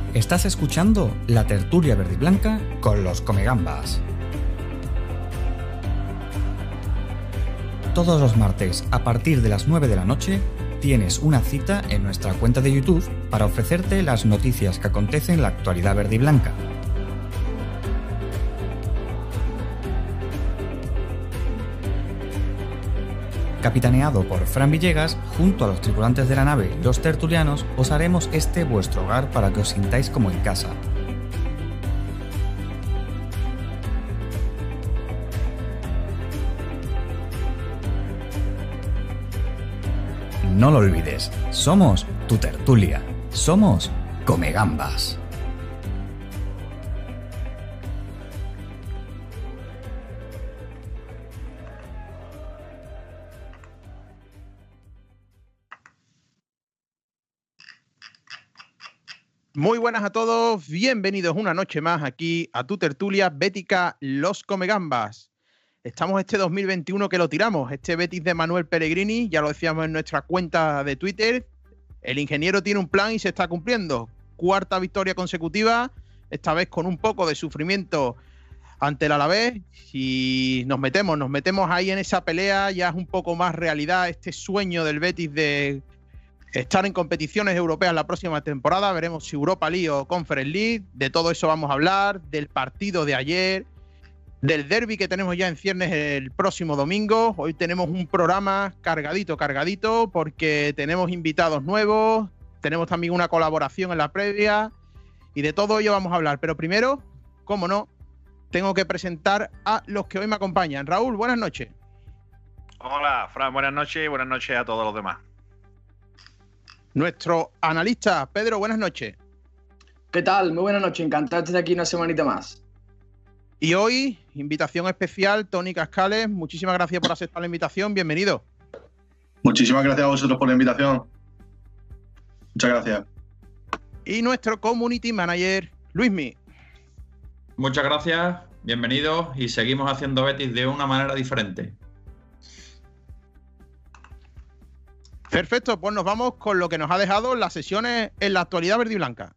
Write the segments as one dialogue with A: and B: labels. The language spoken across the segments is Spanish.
A: Estás escuchando la tertulia verde y blanca con los Comegambas. Todos los martes, a partir de las 9 de la noche, tienes una cita en nuestra cuenta de YouTube para ofrecerte las noticias que acontecen en la actualidad verde y blanca. Capitaneado por Fran Villegas, junto a los tripulantes de la nave y los tertulianos, os haremos este vuestro hogar para que os sintáis como en casa. No lo olvides, somos tu tertulia, somos Comegambas.
B: Muy buenas a todos, bienvenidos una noche más aquí a tu tertulia bética Los Comegambas. Estamos este 2021 que lo tiramos, este Betis de Manuel Pellegrini, ya lo decíamos en nuestra cuenta de Twitter, el ingeniero tiene un plan y se está cumpliendo. Cuarta victoria consecutiva, esta vez con un poco de sufrimiento ante el Alavés. Si nos metemos ahí en esa pelea, ya es un poco más realidad este sueño del Betis de estar en competiciones europeas la próxima temporada. Veremos si Europa League o Conference League. De todo eso vamos a hablar, del partido de ayer, del derbi que tenemos ya en ciernes el próximo domingo. Hoy tenemos un programa cargadito, porque tenemos invitados nuevos, tenemos también una colaboración en la previa y de todo ello vamos a hablar. Pero primero, cómo no, tengo que presentar a los que hoy me acompañan. Raúl, buenas noches.
C: Hola, Fran, buenas noches y buenas noches a todos los demás.
B: Nuestro analista, Pedro, buenas noches.
D: ¿Qué tal? Muy buenas noches, encantado de estar aquí una semanita más.
B: Y hoy, invitación especial, Tony Cascales, muchísimas gracias por aceptar la invitación, bienvenido.
E: Muchísimas gracias a vosotros por la invitación. Muchas gracias.
B: Y nuestro community manager, Luismi.
F: Muchas gracias, bienvenidos y seguimos haciendo Betis de una manera diferente.
B: Perfecto, pues nos vamos con lo que nos ha dejado las sesiones en la actualidad verde y blanca.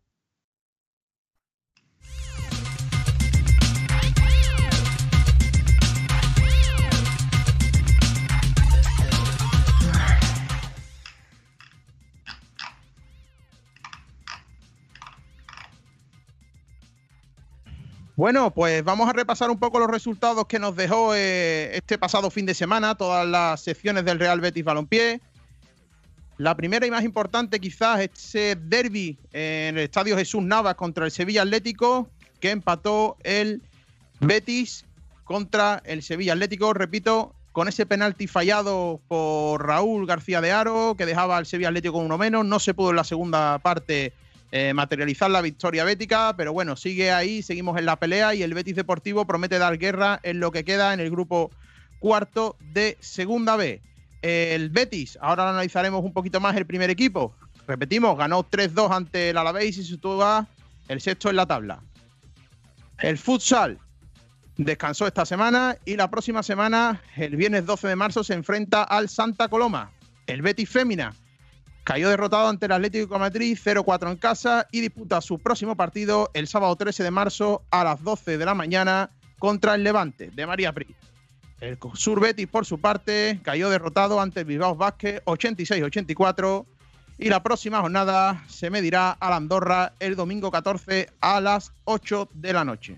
B: Bueno, pues vamos a repasar un poco los resultados que nos dejó este pasado fin de semana, todas las secciones del Real Betis Balompié. La primera y más importante quizás ese derbi en el Estadio Jesús Navas contra el Sevilla Atlético, que empató el Betis contra el Sevilla Atlético, repito, con ese penalti fallado por Raúl García de Haro, que dejaba al Sevilla Atlético con uno menos. No se pudo en la segunda parte materializar la victoria bética, pero bueno, sigue ahí, seguimos en la pelea y el Betis Deportivo promete dar guerra en lo que queda en el grupo cuarto de Segunda B. El Betis, ahora lo analizaremos un poquito más el primer equipo. Repetimos, ganó 3-2 ante el Alavés y se sitúa el sexto en la tabla. El futsal descansó esta semana y la próxima semana, el viernes 12 de marzo, se enfrenta al Santa Coloma. El Betis Fémina cayó derrotado ante el Atlético de Madrid 0-4 en casa y disputa su próximo partido el sábado 13 de marzo a las 12 de la mañana contra el Levante de María Prí. El Sur Betis, por su parte, cayó derrotado ante el Bilbao Basket 86-84 y la próxima jornada se medirá al Andorra el domingo 14 a las 8 de la noche.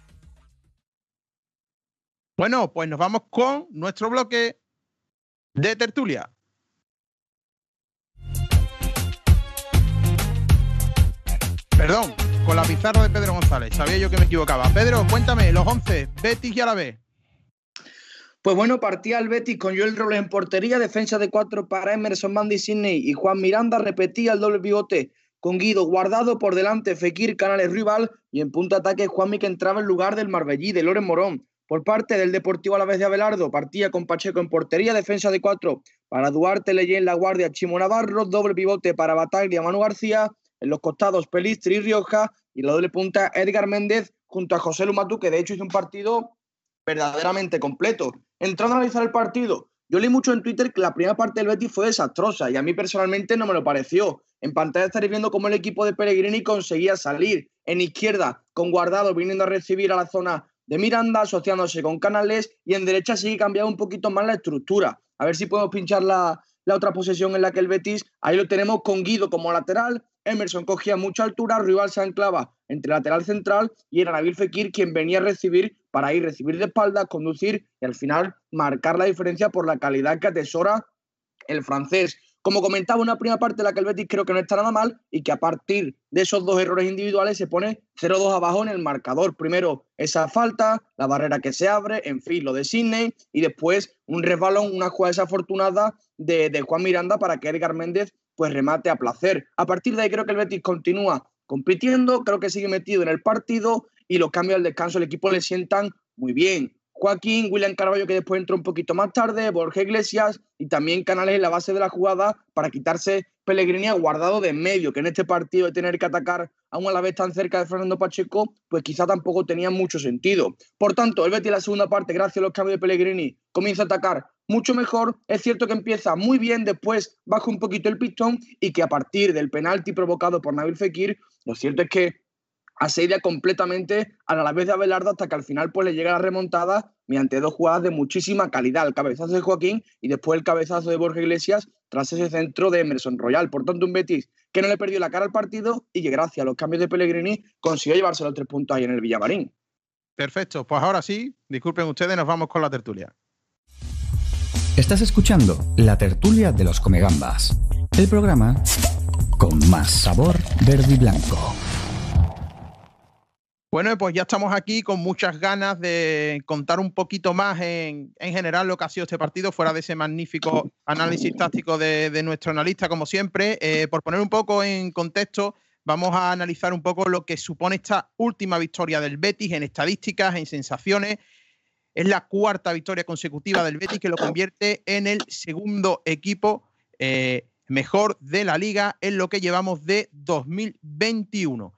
B: Bueno, pues nos vamos con nuestro bloque de tertulia. Perdón, con la pizarra de Pedro González. Sabía yo que me equivocaba. Pedro, cuéntame, los 11, Betis y Alavés.
D: Pues bueno, partía el Betis con Joel Robles en portería, defensa de 4 para Emerson Mandy Sidney y Juan Miranda, repetía el doble pivote con Guido Guardado, por delante Fekir Canales Rival y en punta ataque Juanmi, que entraba en lugar del Marbellí de Loren Morón. Por parte del Deportivo Alavés de Abelardo, partía con Pacheco en portería, defensa de 4 para Duarte, Leyen, La Guardia, Chimo Navarro, doble pivote para Bataglia, Manu García, en los costados Pelistri y Rioja y la doble punta Edgar Méndez junto a José Lumatú, que de hecho hizo un partido verdaderamente completo. Entrando a analizar el partido, Yo leí mucho en Twitter que la primera parte del Betis fue desastrosa y a mí personalmente no me lo pareció. En pantalla estaréis viendo cómo el equipo de Pellegrini conseguía salir en izquierda con Guardado viniendo a recibir a la zona de Miranda, asociándose con Canales, y en derecha sí cambiaba un poquito más la estructura. A ver si podemos pinchar la otra posesión en la que el Betis, ahí lo tenemos con Guido como lateral, Emerson cogía mucha altura, Rival se anclaba entre lateral central y era Nabil Fekir quien venía a recibir para ir recibir de espaldas, conducir y al final marcar la diferencia por la calidad que atesora el francés. Como comentaba, una primera parte en la que el Betis creo que no está nada mal y que a partir de esos dos errores individuales se pone 0-2 abajo en el marcador. Primero esa falta, la barrera que se abre, en fin, lo de Sidney, y después un resbalón, una jugada desafortunada de Juan Miranda para que Edgar Méndez pues remate a placer. A partir de ahí creo que el Betis continúa compitiendo, creo que sigue metido en el partido y los cambios al descanso al equipo le sientan muy bien. Joaquín, William Carballo, que después entró un poquito más tarde, Borja Iglesias y también Canales en la base de la jugada para quitarse Pellegrini a Guardado de en medio, que en este partido de tener que atacar aún a la vez tan cerca de Fernando Pacheco, pues quizá tampoco tenía mucho sentido. Por tanto, el Betis en la segunda parte, gracias a los cambios de Pellegrini, comienza a atacar mucho mejor. Es cierto que empieza muy bien, después baja un poquito el pistón y que a partir del penalti provocado por Nabil Fekir, lo cierto es que asedia completamente a la vez de Abelardo hasta que al final pues le llega la remontada mediante dos jugadas de muchísima calidad, el cabezazo de Joaquín y después el cabezazo de Borja Iglesias tras ese centro de Emerson Royal. Por tanto, un Betis que no le perdió la cara al partido y que gracias a los cambios de Pellegrini consiguió llevarse los 3 puntos ahí en el Villamarín.
B: Perfecto, pues ahora sí, disculpen ustedes, nos vamos con la tertulia.
A: Estás escuchando La Tertulia de los Comegambas, el programa con más sabor verde y blanco.
B: Bueno, pues ya estamos aquí con muchas ganas de contar un poquito más en general lo que ha sido este partido, fuera de ese magnífico análisis táctico de nuestro analista, como siempre. Por poner un poco en contexto, vamos a analizar un poco lo que supone esta última victoria del Betis en estadísticas, en sensaciones. Es la cuarta victoria consecutiva del Betis que lo convierte en el segundo equipo mejor de la Liga en lo que llevamos de 2021.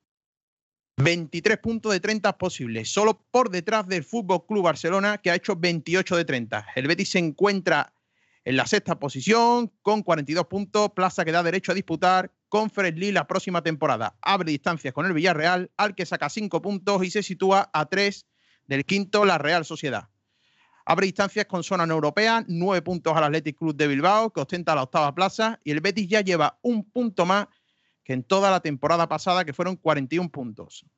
B: 23 puntos de 30 posibles, solo por detrás del FC Barcelona, que ha hecho 28 de 30. El Betis se encuentra en la sexta posición con 42 puntos, plaza que da derecho a disputar Conference League la próxima temporada. Abre distancias con el Villarreal, al que saca 5 puntos y se sitúa a 3 del quinto, la Real Sociedad. Abre distancias con zona no europea, 9 puntos al Athletic Club de Bilbao, que ostenta la octava plaza, y el Betis ya lleva un punto más que en toda la temporada pasada, que fueron 41 puntos.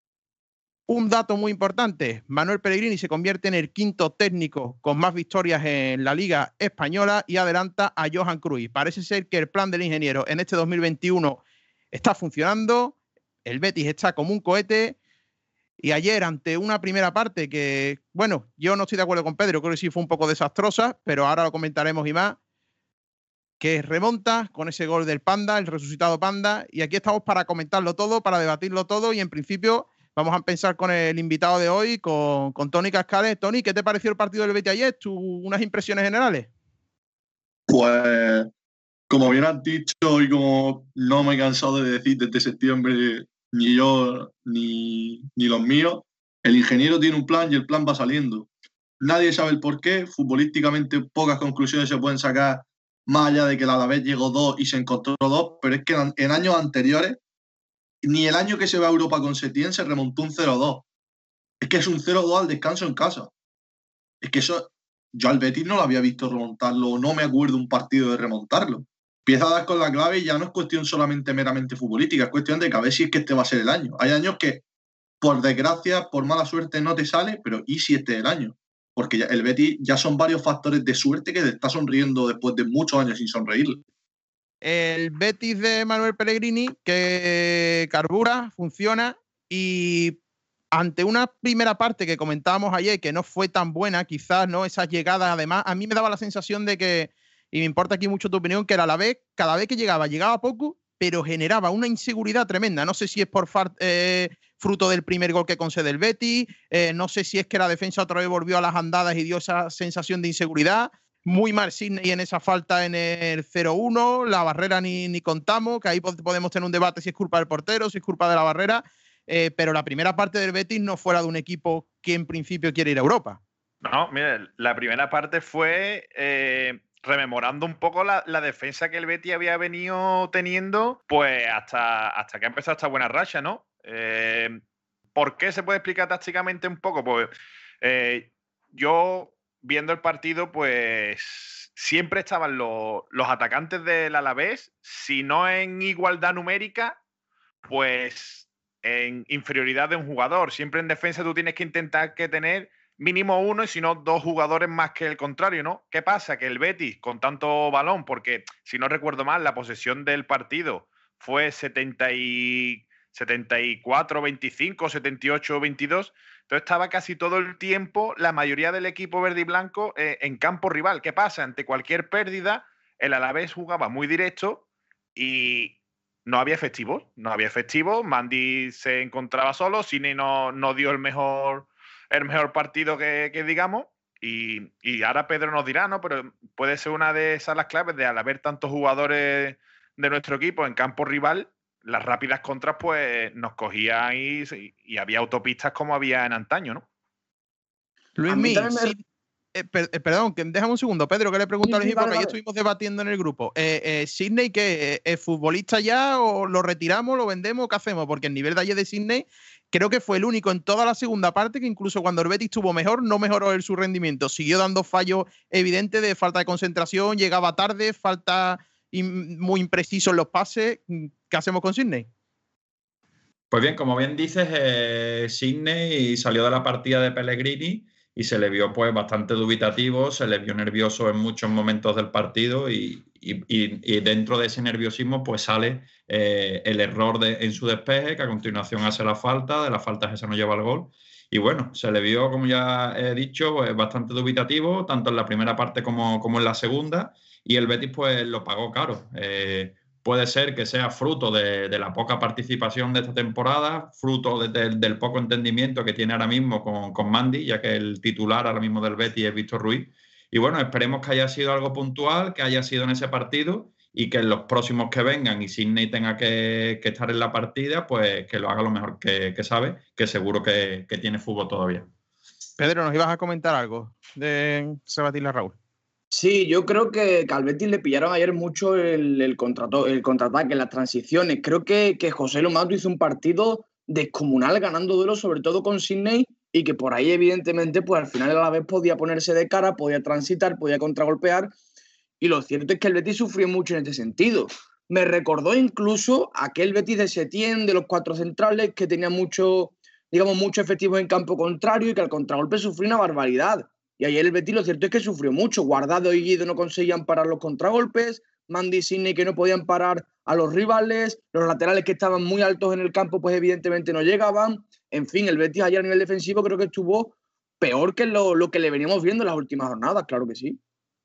B: Un dato muy importante, Manuel Pellegrini se convierte en el quinto técnico con más victorias en la Liga Española y adelanta a Johan Cruyff. Parece ser que el plan del ingeniero en este 2021 está funcionando, el Betis está como un cohete, y ayer ante una primera parte que, bueno, yo no estoy de acuerdo con Pedro, creo que sí fue un poco desastrosa, pero ahora lo comentaremos y más, que remonta con ese gol del Panda, el resucitado Panda, y aquí estamos para comentarlo todo, para debatirlo todo, y en principio vamos a empezar con el invitado de hoy, con Tony Cascales. Tony, ¿qué te pareció el partido del Betis ayer? Unas impresiones generales.
E: Pues, como bien has dicho y como no me he cansado de decir desde septiembre, ni yo ni los míos, el ingeniero tiene un plan y el plan va saliendo. Nadie sabe el por qué, futbolísticamente pocas conclusiones se pueden sacar más allá de que el Alavés llegó 2 y se encontró 2, pero es que en años anteriores, ni el año que se va a Europa con Setién se remontó un 0-2. Es que es un 0-2 al descanso en casa. Es que eso, yo al Betis no lo había visto remontarlo, no me acuerdo un partido de remontarlo. Empieza a dar con la clave y ya no es cuestión solamente meramente futbolística, es cuestión de que a ver si es que este va a ser el año. Hay años que, por desgracia, por mala suerte no te sale, pero ¿y si este es el año? Porque ya, el Betis ya son varios factores de suerte que te está sonriendo después de muchos años sin sonreírle.
B: El Betis de Manuel Pellegrini que carbura, funciona, y ante una primera parte que comentábamos ayer que no fue tan buena, quizás, ¿no? Esas llegadas, además, a mí me daba la sensación de que, y me importa aquí mucho tu opinión, que era la vez, cada vez que llegaba poco, pero generaba una inseguridad tremenda. No sé si es por fruto del primer gol que concede el Betis, no sé si es que la defensa otra vez volvió a las andadas y dio esa sensación de inseguridad. Muy mal Sidney en esa falta en el 0-1, la barrera ni contamos, que ahí podemos tener un debate si es culpa del portero, si es culpa de la barrera, pero la primera parte del Betis no fuera de un equipo que en principio quiere ir a Europa.
C: No, mira, la primera parte fue rememorando un poco la defensa que el Betis había venido teniendo, pues hasta que ha empezado esta buena racha, ¿no? ¿Por qué se puede explicar tácticamente un poco? Pues yo, viendo el partido, pues siempre estaban los atacantes del Alavés, si no en igualdad numérica, pues en inferioridad de un jugador. Siempre en defensa tú tienes que intentar que tener mínimo uno y si no 2 jugadores más que el contrario, ¿no? ¿Qué pasa? Que el Betis, con tanto balón, porque si no recuerdo mal, la posesión del partido fue 74-25, 78-22, entonces estaba casi todo el tiempo la mayoría del equipo verde y blanco en campo rival. ¿Qué pasa? Ante cualquier pérdida, el Alavés jugaba muy directo y no había efectivos, Mandy se encontraba solo, Cine no dio el mejor partido que digamos, y ahora Pedro nos dirá, ¿no? Pero puede ser una de esas las claves de al haber tantos jugadores de nuestro equipo en campo rival, las rápidas contras pues nos cogían y había autopistas como había en antaño, ¿no?
B: Luis, perdón, déjame un segundo, Pedro, que le pregunto a Luis, porque ayer estuvimos debatiendo en el grupo. ¿Sidney qué es futbolista ya o lo retiramos, lo vendemos, qué hacemos? Porque el nivel de ayer de Sidney creo que fue el único en toda la segunda parte que incluso cuando el Betis estuvo mejor, no mejoró su rendimiento. Siguió dando fallos evidentes de falta de concentración, llegaba tarde, falta muy impreciso en los pases. ¿Qué hacemos con Sidney?
F: Pues bien, como bien dices, Sidney salió de la partida de Pellegrini y se le vio pues bastante dubitativo, se le vio nervioso en muchos momentos del partido y dentro de ese nerviosismo pues sale el error en su despeje, que a continuación hace la falta, de la falta esa no lleva el gol. Y bueno, se le vio, como ya he dicho, pues, bastante dubitativo, tanto en la primera parte como en la segunda, y el Betis pues lo pagó caro. Puede ser que sea fruto de la poca participación de esta temporada, fruto del poco entendimiento que tiene ahora mismo con Mandy, ya que el titular ahora mismo del Betis es Víctor Ruiz. Y bueno, esperemos que haya sido algo puntual, que haya sido en ese partido y que en los próximos que vengan y Sidney tenga que estar en la partida, pues que lo haga lo mejor que sabe, que seguro que tiene fútbol todavía.
B: Pedro, ¿nos ibas a comentar algo de Sebastián Raúl?
D: Sí, yo creo que al Betis le pillaron ayer mucho el contraataque, las transiciones. Creo que José Lomato hizo un partido descomunal ganando duelos, sobre todo con Sidney, y que por ahí evidentemente pues al final a la vez podía ponerse de cara, podía transitar, podía contragolpear, y lo cierto es que el Betis sufrió mucho en este sentido. Me recordó incluso aquel Betis de Setién, de los 4 centrales, que tenía muchos efectivos en campo contrario y que al contragolpe sufrió una barbaridad. Y ayer el Betis lo cierto es que sufrió mucho. Guardado y Guido no conseguían parar los contragolpes, Mandy y Sidney que no podían parar a los rivales, los laterales que estaban muy altos en el campo pues evidentemente no llegaban. En fin, el Betis ayer a nivel defensivo creo que estuvo peor que lo que le veníamos viendo en las últimas jornadas, claro que sí.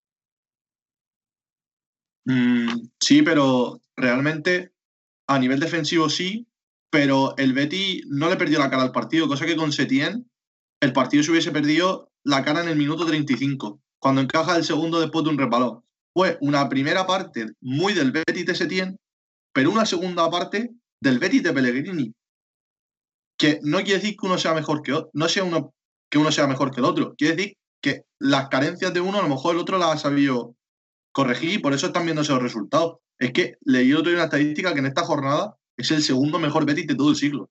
E: Sí, pero realmente a nivel defensivo sí, pero el Betis no le perdió la cara al partido, cosa que con Setién el partido se hubiese perdido la cara en el minuto 35, cuando encaja el segundo después de un resbalón. Fue una primera parte muy del Betis de Setién, pero una segunda parte del Betis de Pellegrini, que no quiere decir que uno sea mejor que otro, que uno sea mejor que el otro, quiere decir que las carencias de uno a lo mejor el otro las ha sabido corregir y por eso están viéndose los resultados. Es que leí otro día una estadística que en esta jornada es el segundo mejor Betis de todo el siglo.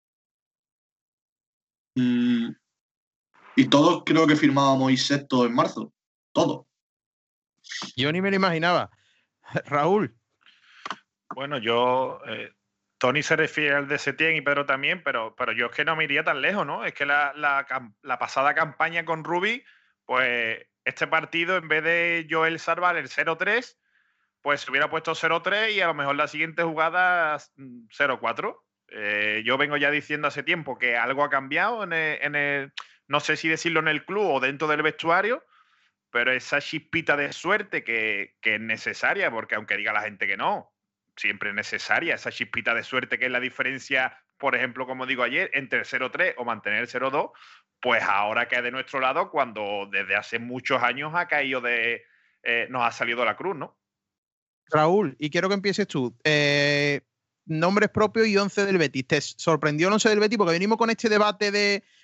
E: Y todos creo que firmábamos sexto en marzo. Todos.
B: Yo ni me lo imaginaba. Raúl.
C: Bueno, yo... Tony se refiere al de Setién y Pedro también, pero yo es que no me iría tan lejos, ¿no? Es que la pasada campaña con Rubi, pues este partido, en vez de Joel salvar el 0-3, pues se hubiera puesto 0-3 y a lo mejor la siguiente jugada 0-4. Yo vengo ya diciendo hace tiempo que algo ha cambiado en el no sé si decirlo en el club o dentro del vestuario, pero esa chispita de suerte que es necesaria, porque aunque diga la gente que no, siempre es necesaria esa chispita de suerte que es la diferencia, por ejemplo, como digo ayer, entre el 0-3 o mantener el 0-2, pues ahora que es de nuestro lado cuando desde hace muchos años ha caído nos ha salido la cruz, ¿no?
B: Raúl, y quiero que empieces tú. Nombres propios y 11 del Betis. ¿Te sorprendió el 11 del Betis? Porque venimos con este debate de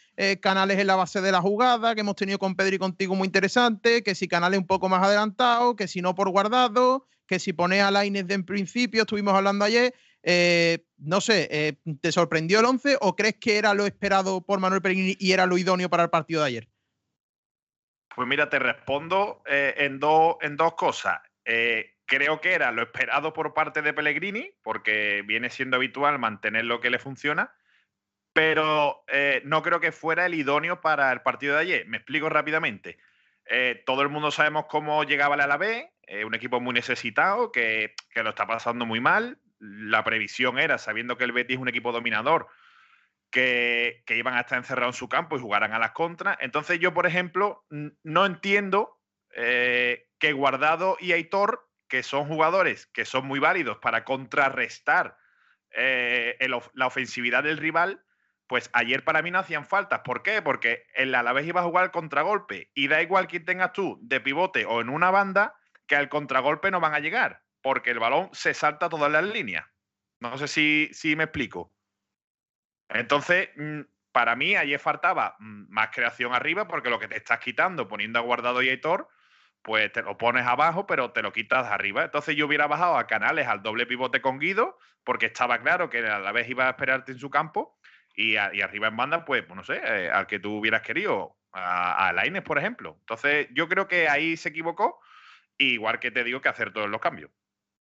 B: Canales en la base de la jugada, que hemos tenido con Pedro y contigo muy interesante, que si Canales un poco más adelantado, que si no por Guardado, que si pones a Lainez de en principio, estuvimos hablando ayer. No sé, ¿te sorprendió el 11 o crees que era lo esperado por Manuel Pellegrini y era lo idóneo para el partido de ayer?
C: Pues mira, te respondo en dos cosas. Creo que era lo esperado por parte de Pellegrini, porque viene siendo habitual mantener lo que le funciona, pero no creo que fuera el idóneo para el partido de ayer. Me explico rápidamente. Todo el mundo sabemos cómo llegaba el Alavés, un equipo muy necesitado, que lo está pasando muy mal. La previsión era, sabiendo que el Betis es un equipo dominador, que iban a estar encerrados en su campo y jugaran a las contras. Entonces yo, por ejemplo, no entiendo que Guardado y Aitor, que son jugadores que son muy válidos para contrarrestar la ofensividad del rival, pues ayer para mí no hacían faltas. ¿Por qué? Porque el Alavés iba a jugar al contragolpe y da igual quién tengas tú de pivote o en una banda, que al contragolpe no van a llegar, porque el balón se salta todas las líneas. No sé si me explico. Entonces, para mí ayer faltaba más creación arriba, porque lo que te estás quitando poniendo a Guardado y Aitor, pues te lo pones abajo, pero te lo quitas arriba. Entonces yo hubiera bajado a Canales al doble pivote con Guido, porque estaba claro que a la vez iba a esperarte en su campo, y arriba en banda, pues no sé, al que tú hubieras querido, a Lainez, por ejemplo. Entonces yo creo que ahí se equivocó, igual que te digo que hacer todos los cambios.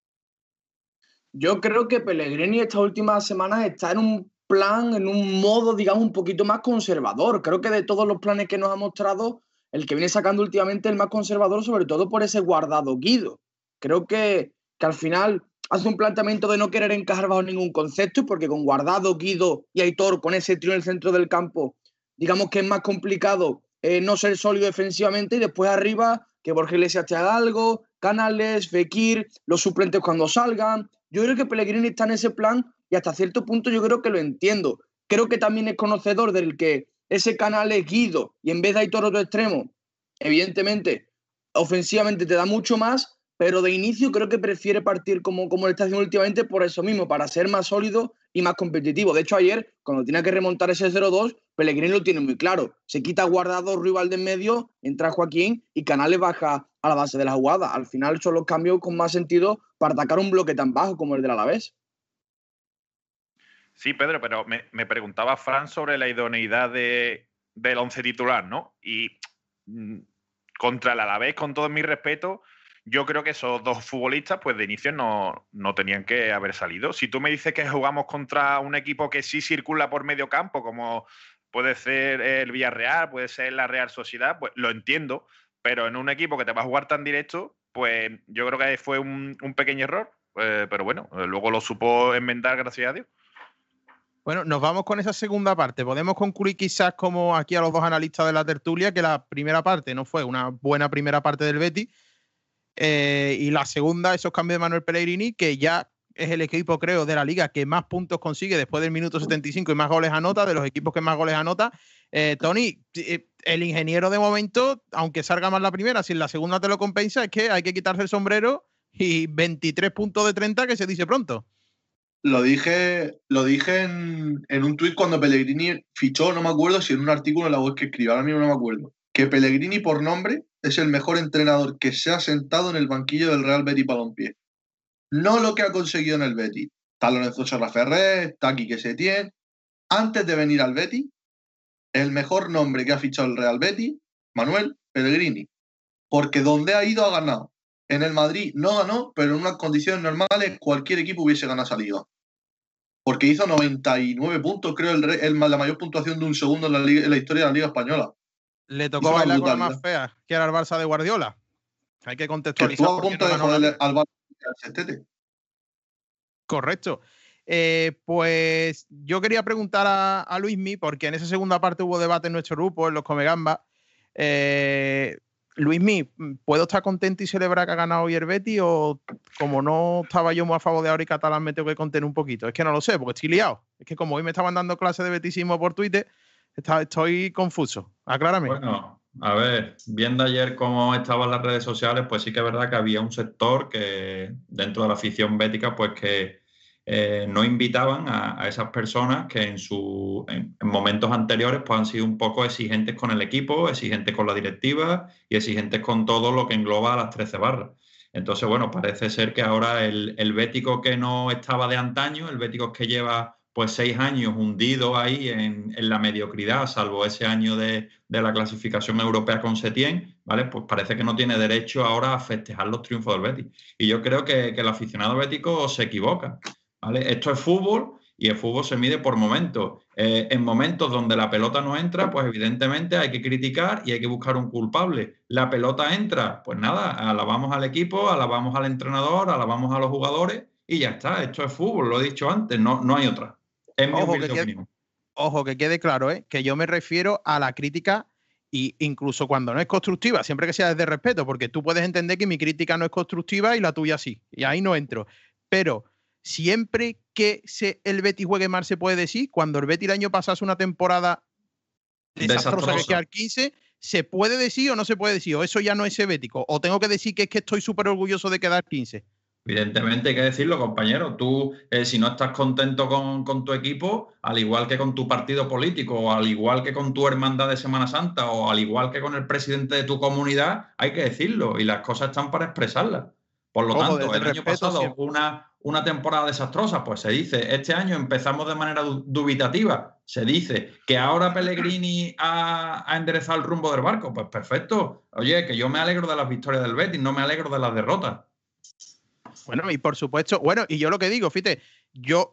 D: Yo creo que Pellegrini estas últimas semanas está en un plan, en un modo, digamos, un poquito más conservador. Creo que de todos los planes que nos ha mostrado, el que viene sacando últimamente es el más conservador, sobre todo por ese Guardado Guido. Creo que al final hace un planteamiento de no querer encajar bajo ningún concepto, porque con Guardado, Guido y Aitor, con ese trío en el centro del campo, digamos que es más complicado no ser sólido defensivamente, y después arriba que Borja Iglesias te haga algo, Canales, Fekir, los suplentes cuando salgan. Yo creo que Pellegrini está en ese plan y hasta cierto punto yo creo que lo entiendo. Creo que también es conocedor del que ese Canales Guido y en vez de Aitor otro extremo, evidentemente, ofensivamente te da mucho más, pero de inicio creo que prefiere partir como lo está haciendo últimamente por eso mismo, para ser más sólido y más competitivo. De hecho, ayer, cuando tiene que remontar ese 0-2, Pellegrini lo tiene muy claro. Se quita Guardado, rival de en medio, entra Joaquín y Canales baja a la base de la jugada. Al final son los cambios con más sentido para atacar un bloque tan bajo como el del Alavés.
C: Sí, Pedro, pero me preguntaba Fran sobre la idoneidad del once titular, ¿no? Y contra el Alavés, con todo mi respeto, yo creo que esos dos futbolistas, pues de inicio no tenían que haber salido. Si tú me dices que jugamos contra un equipo que sí circula por medio campo, como puede ser el Villarreal, puede ser la Real Sociedad, pues lo entiendo, pero en un equipo que te va a jugar tan directo, pues yo creo que fue un pequeño error, pero bueno, luego lo supo enmendar, gracias a Dios.
B: Bueno, nos vamos con esa segunda parte. Podemos concluir quizás, como aquí a los dos analistas de la tertulia, que la primera parte no fue una buena primera parte del Betis, y la segunda, esos cambios de Manuel Pellegrini, que ya es el equipo, creo, de la liga que más puntos consigue después del minuto 75 y más goles anota, de los equipos que más goles anota. Tony, el ingeniero de momento, aunque salga mal la primera, si en la segunda te lo compensa, es que hay que quitarse el sombrero, y 23 puntos de 30, que se dice pronto.
E: Lo dije en un tuit cuando Pellegrini fichó, no me acuerdo si en un artículo en la web que escribió, ahora mismo no me acuerdo, que Pellegrini por nombre es el mejor entrenador que se ha sentado en el banquillo del Real Betis Balompié. No lo que ha conseguido en el Betis. Está Lorenzo Serraferrer, está Quique Setién. Antes de venir al Betis, el mejor nombre que ha fichado el Real Betis, Manuel Pellegrini. Porque donde ha ido ha ganado. En el Madrid no ganó, pero en unas condiciones normales cualquier equipo hubiese ganado esa liga. Porque hizo 99 puntos, creo, la mayor puntuación de un segundo en la historia de la Liga Española.
B: Le tocó bailar con la más fea, que era el Barça de Guardiola. Hay que contextualizar.
E: Que estuvo a punto de joderle al Barça al Sestete.
B: Correcto. Pues yo quería preguntar a Luismi, porque en esa segunda parte hubo debate en nuestro grupo, en los Comegamba. Luismi, ¿puedo estar contento y celebrar que ha ganado hoy el Betis? O como no estaba yo muy a favor de ahora y catalán, me tengo que contener un poquito. Es que no lo sé, porque estoy liado. Es que como hoy me estaban dando clases de betisismo por Twitter, estoy confuso. Aclárame.
F: Bueno, a ver, viendo ayer cómo estaban las redes sociales, pues sí que es verdad que había un sector que dentro de la afición bética, pues que no invitaban a esas personas que en momentos anteriores pues, han sido un poco exigentes con el equipo, exigentes con la directiva y exigentes con todo lo que engloba a las 13 barras. Entonces, bueno, parece ser que ahora el Bético que no estaba de antaño, el Bético que lleva pues 6 años hundido ahí en la mediocridad, salvo ese año de la clasificación europea con Setién, ¿vale? Pues parece que no tiene derecho ahora a festejar los triunfos del Betis. Y yo creo que el aficionado bético se equivoca, ¿vale? Esto es fútbol y el fútbol se mide por momentos. En momentos donde la pelota no entra, pues evidentemente hay que criticar y hay que buscar un culpable. La pelota entra, pues nada, alabamos al equipo, alabamos al entrenador, alabamos a los jugadores y ya está. Esto es fútbol, lo he dicho antes, no hay otra. Es mi humilde opinión.
B: Ojo, que quede claro, que yo me refiero a la crítica y incluso cuando no es constructiva, siempre que sea desde respeto, porque tú puedes entender que mi crítica no es constructiva y la tuya sí, y ahí no entro. Pero siempre que el Betis juegue mal se puede decir, cuando el Betis el año pasado hace una temporada desastrosa que queda al 15, ¿se puede decir o no se puede decir? O eso ya no es bético, o tengo que decir que es que estoy súper orgulloso de quedar 15.
F: Evidentemente hay que decirlo, compañero. Tú, si no estás contento con tu equipo, al igual que con tu partido político, o al igual que con tu hermandad de Semana Santa, o al igual que con el presidente de tu comunidad, hay que decirlo. Y las cosas están para expresarlas. Por lo tanto, el año pasado una temporada desastrosa, pues se dice, este año empezamos de manera dubitativa, se dice que ahora Pellegrini ha enderezado el rumbo del barco, pues perfecto. Oye, que yo me alegro de las victorias del Betis, no me alegro de las derrotas.
B: Bueno, y por supuesto, y yo lo que digo, fíjate, yo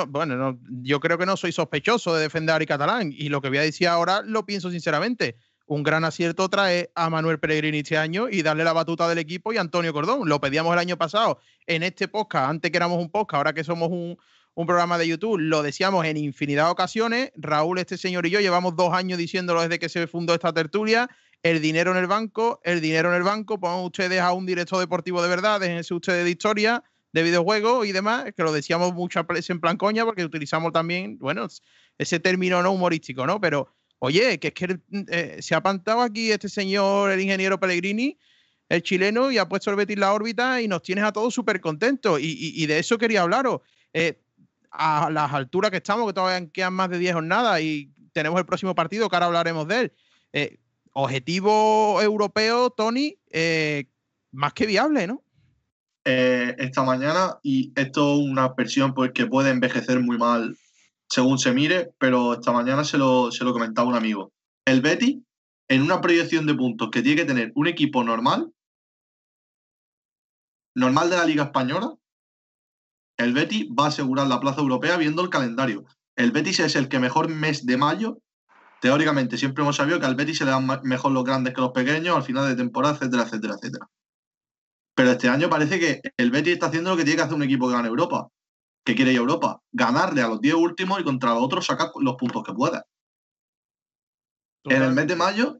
B: creo que no soy sospechoso de defender a Ari Catalán, y lo que voy a decir ahora lo pienso sinceramente. Un gran acierto trae a Manuel Pellegrini este año y darle la batuta del equipo y a Antonio Cordón. Lo pedíamos el año pasado en este podcast, antes que éramos un podcast, ahora que somos un programa de YouTube, lo decíamos en infinidad de ocasiones. Raúl, este señor y yo llevamos 2 años diciéndolo desde que se fundó esta tertulia. El dinero en el banco, pongan ustedes a un director deportivo de verdad, déjense ustedes de historia, de videojuegos y demás, que lo decíamos muchas veces en plan coña, porque utilizamos también, ese término no humorístico, ¿no? Pero, oye, que es que se ha plantado aquí este señor, el ingeniero Pellegrini, el chileno, y ha puesto el Betis en la órbita y nos tienes a todos súper contentos. Y de eso quería hablaros. A las alturas que estamos, que todavía quedan más de 10 jornadas y tenemos el próximo partido, que ahora hablaremos de él. Objetivo europeo, Tony, más que viable, ¿no?
E: Esta mañana, y esto es una versión pues, que puede envejecer muy mal según se mire, pero esta mañana se lo comentaba un amigo. El Betis, en una proyección de puntos que tiene que tener un equipo normal de la Liga Española, el Betis va a asegurar la plaza europea viendo el calendario. El Betis es el que mejor mes de mayo. Teóricamente, siempre hemos sabido que al Betis se le dan mejor los grandes que los pequeños al final de temporada, etcétera, etcétera, etcétera. Pero este año parece que el Betis está haciendo lo que tiene que hacer un equipo que gane Europa, que quiere ir a Europa, ganarle a los 10 últimos y contra los otros sacar los puntos que pueda. En el mes de mayo,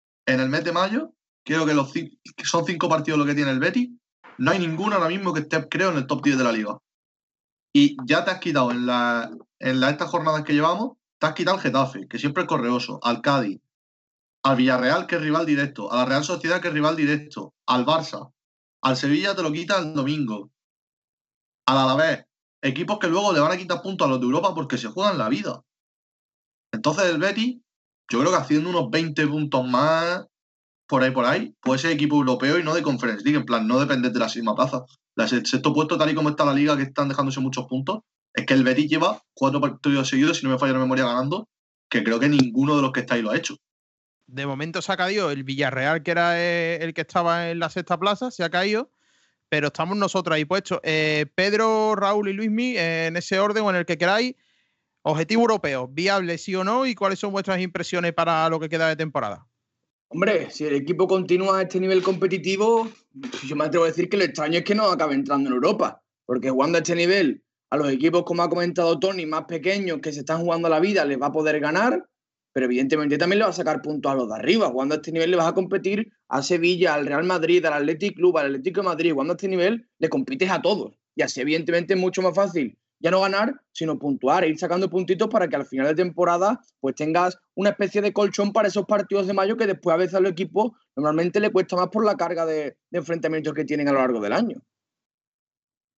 E: creo que son 5 partidos lo que tiene el Betis, no hay ninguno ahora mismo que esté, creo, en el top 10 de la Liga. Y ya te has quitado en estas jornadas que llevamos, te has quitado al Getafe, que siempre es correoso, al Cádiz, al Villarreal, que es rival directo, a la Real Sociedad, que es rival directo, al Barça, al Sevilla te lo quita el domingo, al Alavés, equipos que luego le van a quitar puntos a los de Europa porque se juegan la vida. Entonces el Betis, yo creo que haciendo unos 20 puntos más, por ahí, puede ser equipo europeo y no de Conference League, en plan, no depende de la misma plaza. El sexto puesto, tal y como está la liga, que están dejándose muchos puntos, es que el Betis lleva 4 partidos seguidos, si no me falla la memoria, ganando, que creo que ninguno de los que está ahí lo ha hecho.
B: De momento se ha caído el Villarreal, que era el que estaba en la sexta plaza, se ha caído, pero estamos nosotros ahí puestos. Pedro, Raúl y Luismi, en ese orden o en el que queráis, objetivo europeo, viable sí o no, y cuáles son vuestras impresiones para lo que queda de temporada.
D: Hombre, si el equipo continúa a este nivel competitivo, yo me atrevo a decir que lo extraño es que no acabe entrando en Europa, porque jugando a este nivel, a los equipos, como ha comentado Tony, más pequeños que se están jugando la vida, les va a poder ganar, pero evidentemente también le va a sacar puntos a los de arriba. Jugando a este nivel le vas a competir a Sevilla, al Real Madrid, al Athletic Club, al Atlético de Madrid. Jugando a este nivel le compites a todos. Y así evidentemente es mucho más fácil ya no ganar, sino puntuar e ir sacando puntitos para que al final de temporada pues tengas una especie de colchón para esos partidos de mayo que después a veces a los equipos normalmente le cuesta más por la carga de enfrentamientos que tienen a lo largo del año.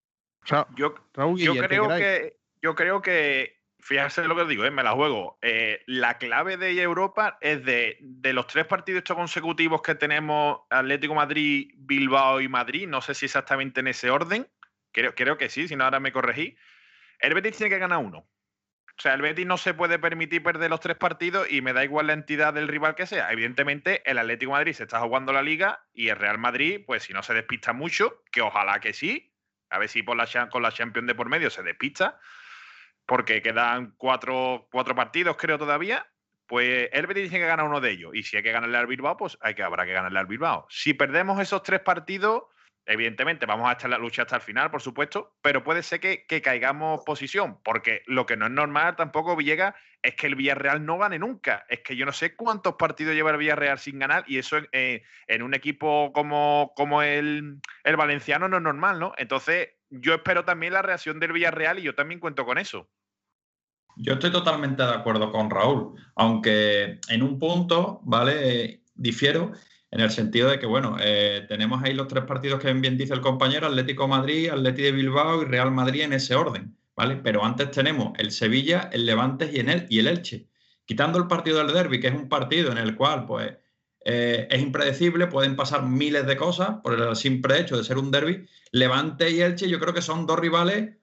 B: Raúl Guillén,
C: yo creo que, fíjate lo que os digo, me la juego. La clave de Europa es de los 3 partidos estos consecutivos que tenemos, Atlético Madrid, Bilbao y Madrid, no sé si exactamente en ese orden, creo que sí, si no ahora me corregí, el Betis tiene que ganar uno. O sea, el Betis no se puede permitir perder los 3 partidos y me da igual la entidad del rival que sea. Evidentemente, el Atlético de Madrid se está jugando la Liga y el Real Madrid, pues si no se despista mucho, que ojalá que sí, a ver si con la Champions de por medio se despista, porque quedan 4 partidos, creo, todavía, pues el Betis tiene que ganar uno de ellos. Y si hay que ganarle al Bilbao, pues habrá que ganarle al Bilbao. Si perdemos esos 3 partidos, evidentemente vamos a estar en la lucha hasta el final, por supuesto, pero puede ser que caigamos posición, porque lo que no es normal tampoco, Villegas, es que el Villarreal no gane nunca. Es que yo no sé cuántos partidos lleva el Villarreal sin ganar y eso en un equipo como el valenciano no es normal, ¿no? Entonces yo espero también la reacción del Villarreal y yo también cuento con eso.
F: Yo estoy totalmente de acuerdo con Raúl, aunque en un punto, ¿vale? Difiero en el sentido de que, bueno, tenemos ahí los 3 partidos que bien dice el compañero, Atlético Madrid, Atleti de Bilbao y Real Madrid en ese orden, ¿vale? Pero antes tenemos el Sevilla, el Levante y el Elche. Quitando el partido del derbi, que es un partido en el cual, pues, es impredecible, pueden pasar miles de cosas por el simple hecho de ser un derbi. Levante y Elche yo creo que son 2 rivales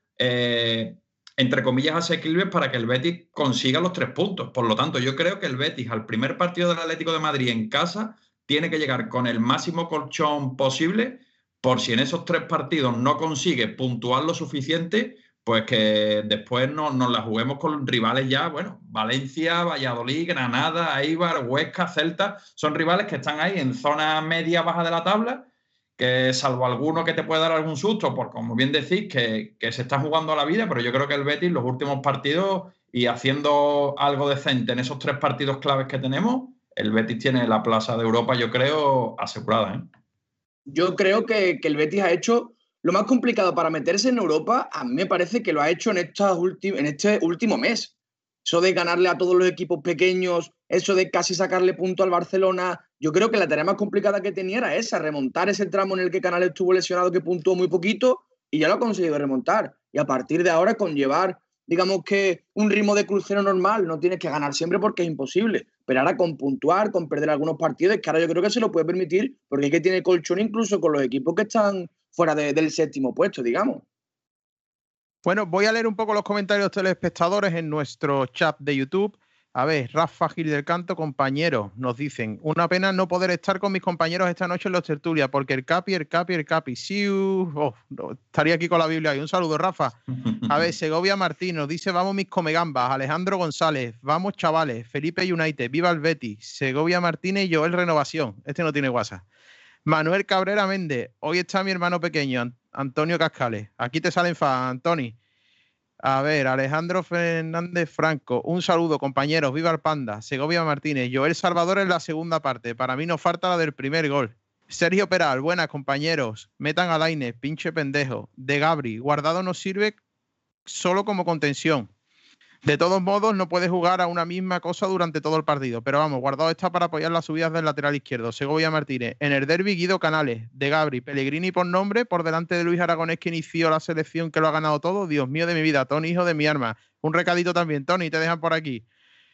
F: entre comillas, asequibles para que el Betis consiga los 3 puntos. Por lo tanto, yo creo que el Betis, al primer partido del Atlético de Madrid en casa, tiene que llegar con el máximo colchón posible, por si en esos 3 partidos no consigue puntuar lo suficiente, pues que después nos la juguemos con rivales ya, bueno, Valencia, Valladolid, Granada, Eibar, Huesca, Celta, son rivales que están ahí en zona media-baja de la tabla, que salvo alguno que te puede dar algún susto, por como bien decís, que se está jugando a la vida, pero yo creo que el Betis, los últimos partidos y haciendo algo decente en esos 3 partidos claves que tenemos, el Betis tiene la plaza de Europa, yo creo, asegurada, ¿eh?
D: Yo creo que el Betis ha hecho lo más complicado para meterse en Europa. A mí me parece que lo ha hecho en este último mes. Eso de ganarle a todos los equipos pequeños, eso de casi sacarle punto al Barcelona. Yo creo que la tarea más complicada que tenía era esa, remontar ese tramo en el que Canales estuvo lesionado, que puntuó muy poquito, y ya lo ha conseguido remontar. Y a partir de ahora, con llevar, digamos que un ritmo de crucero normal, no tienes que ganar siempre porque es imposible. Pero ahora con puntuar, con perder algunos partidos, que ahora yo creo que se lo puede permitir, porque es que tiene colchón incluso con los equipos que están fuera del 7º puesto, digamos.
B: Bueno, voy a leer un poco los comentarios de los telespectadores en nuestro chat de YouTube. A ver, Rafa Gil del Canto, compañeros, nos dicen, una pena no poder estar con mis compañeros esta noche en los tertulias, porque el Capi, sí, estaría aquí con la Biblia ahí. Un saludo, Rafa. A ver, Segovia Martín nos dice, vamos mis comegambas. Alejandro González, vamos chavales. Felipe United, viva el Betis. Segovia Martínez y Joel Renovación. Este no tiene WhatsApp. Manuel Cabrera Méndez, hoy está mi hermano pequeño, Antonio Cascales. Aquí te salen fan, Antoni. A ver, Alejandro Fernández Franco, un saludo, compañeros, viva el Panda. Segovia Martínez, Joel Salvador en la segunda parte. Para mí nos falta la del primer gol. Sergio Peral, buenas, compañeros. Metan a Lainez, pinche pendejo. De Gabri, Guardado nos sirve solo como contención. De todos modos, no puede jugar a una misma cosa durante todo el partido. Pero vamos, Guardado está para apoyar las subidas del lateral izquierdo. Segovia Martínez. En el derbi, Guido Canales. De Gabri. Pellegrini por nombre, por delante de Luis Aragonés, que inició la selección, que lo ha ganado todo. Dios mío de mi vida. Tony, hijo de mi arma. Un recadito también. Tony, te dejan por aquí.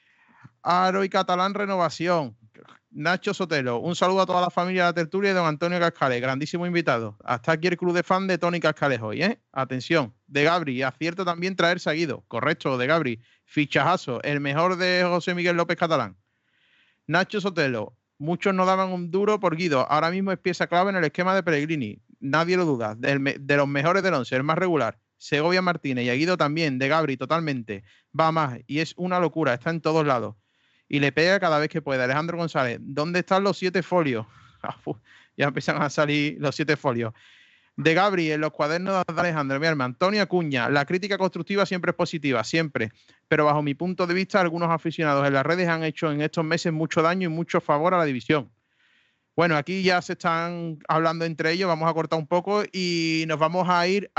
B: Aro y Catalán, Renovación. Nacho Sotelo. Un saludo a toda la familia de la tertulia y don Antonio Cascales. Grandísimo invitado. Hasta aquí el club de fan de Tony Cascales hoy, ¿eh? Atención. De Gabri. Acierto también traer seguido. Correcto, de Gabri. Fichajazo. El mejor de José Miguel López Catalán. Nacho Sotelo. Muchos no daban un duro por Guido. Ahora mismo es pieza clave en el esquema de Pellegrini. Nadie lo duda. De los mejores del 11, el más regular. Segovia Martínez y a Guido también. De Gabri totalmente. Va más. Y es una locura. Está en todos lados. Y le pega cada vez que puede. Alejandro González, ¿dónde están los 7 folios? Ya empiezan a salir los 7 folios. De Gabri, en los cuadernos de Alejandro, mi hermano. Antonio Acuña, la crítica constructiva siempre es positiva, siempre. Pero bajo mi punto de vista, algunos aficionados en las redes han hecho en estos meses mucho daño y mucho favor a la división. Bueno, aquí ya se están hablando entre ellos, vamos a cortar un poco y nos vamos a ir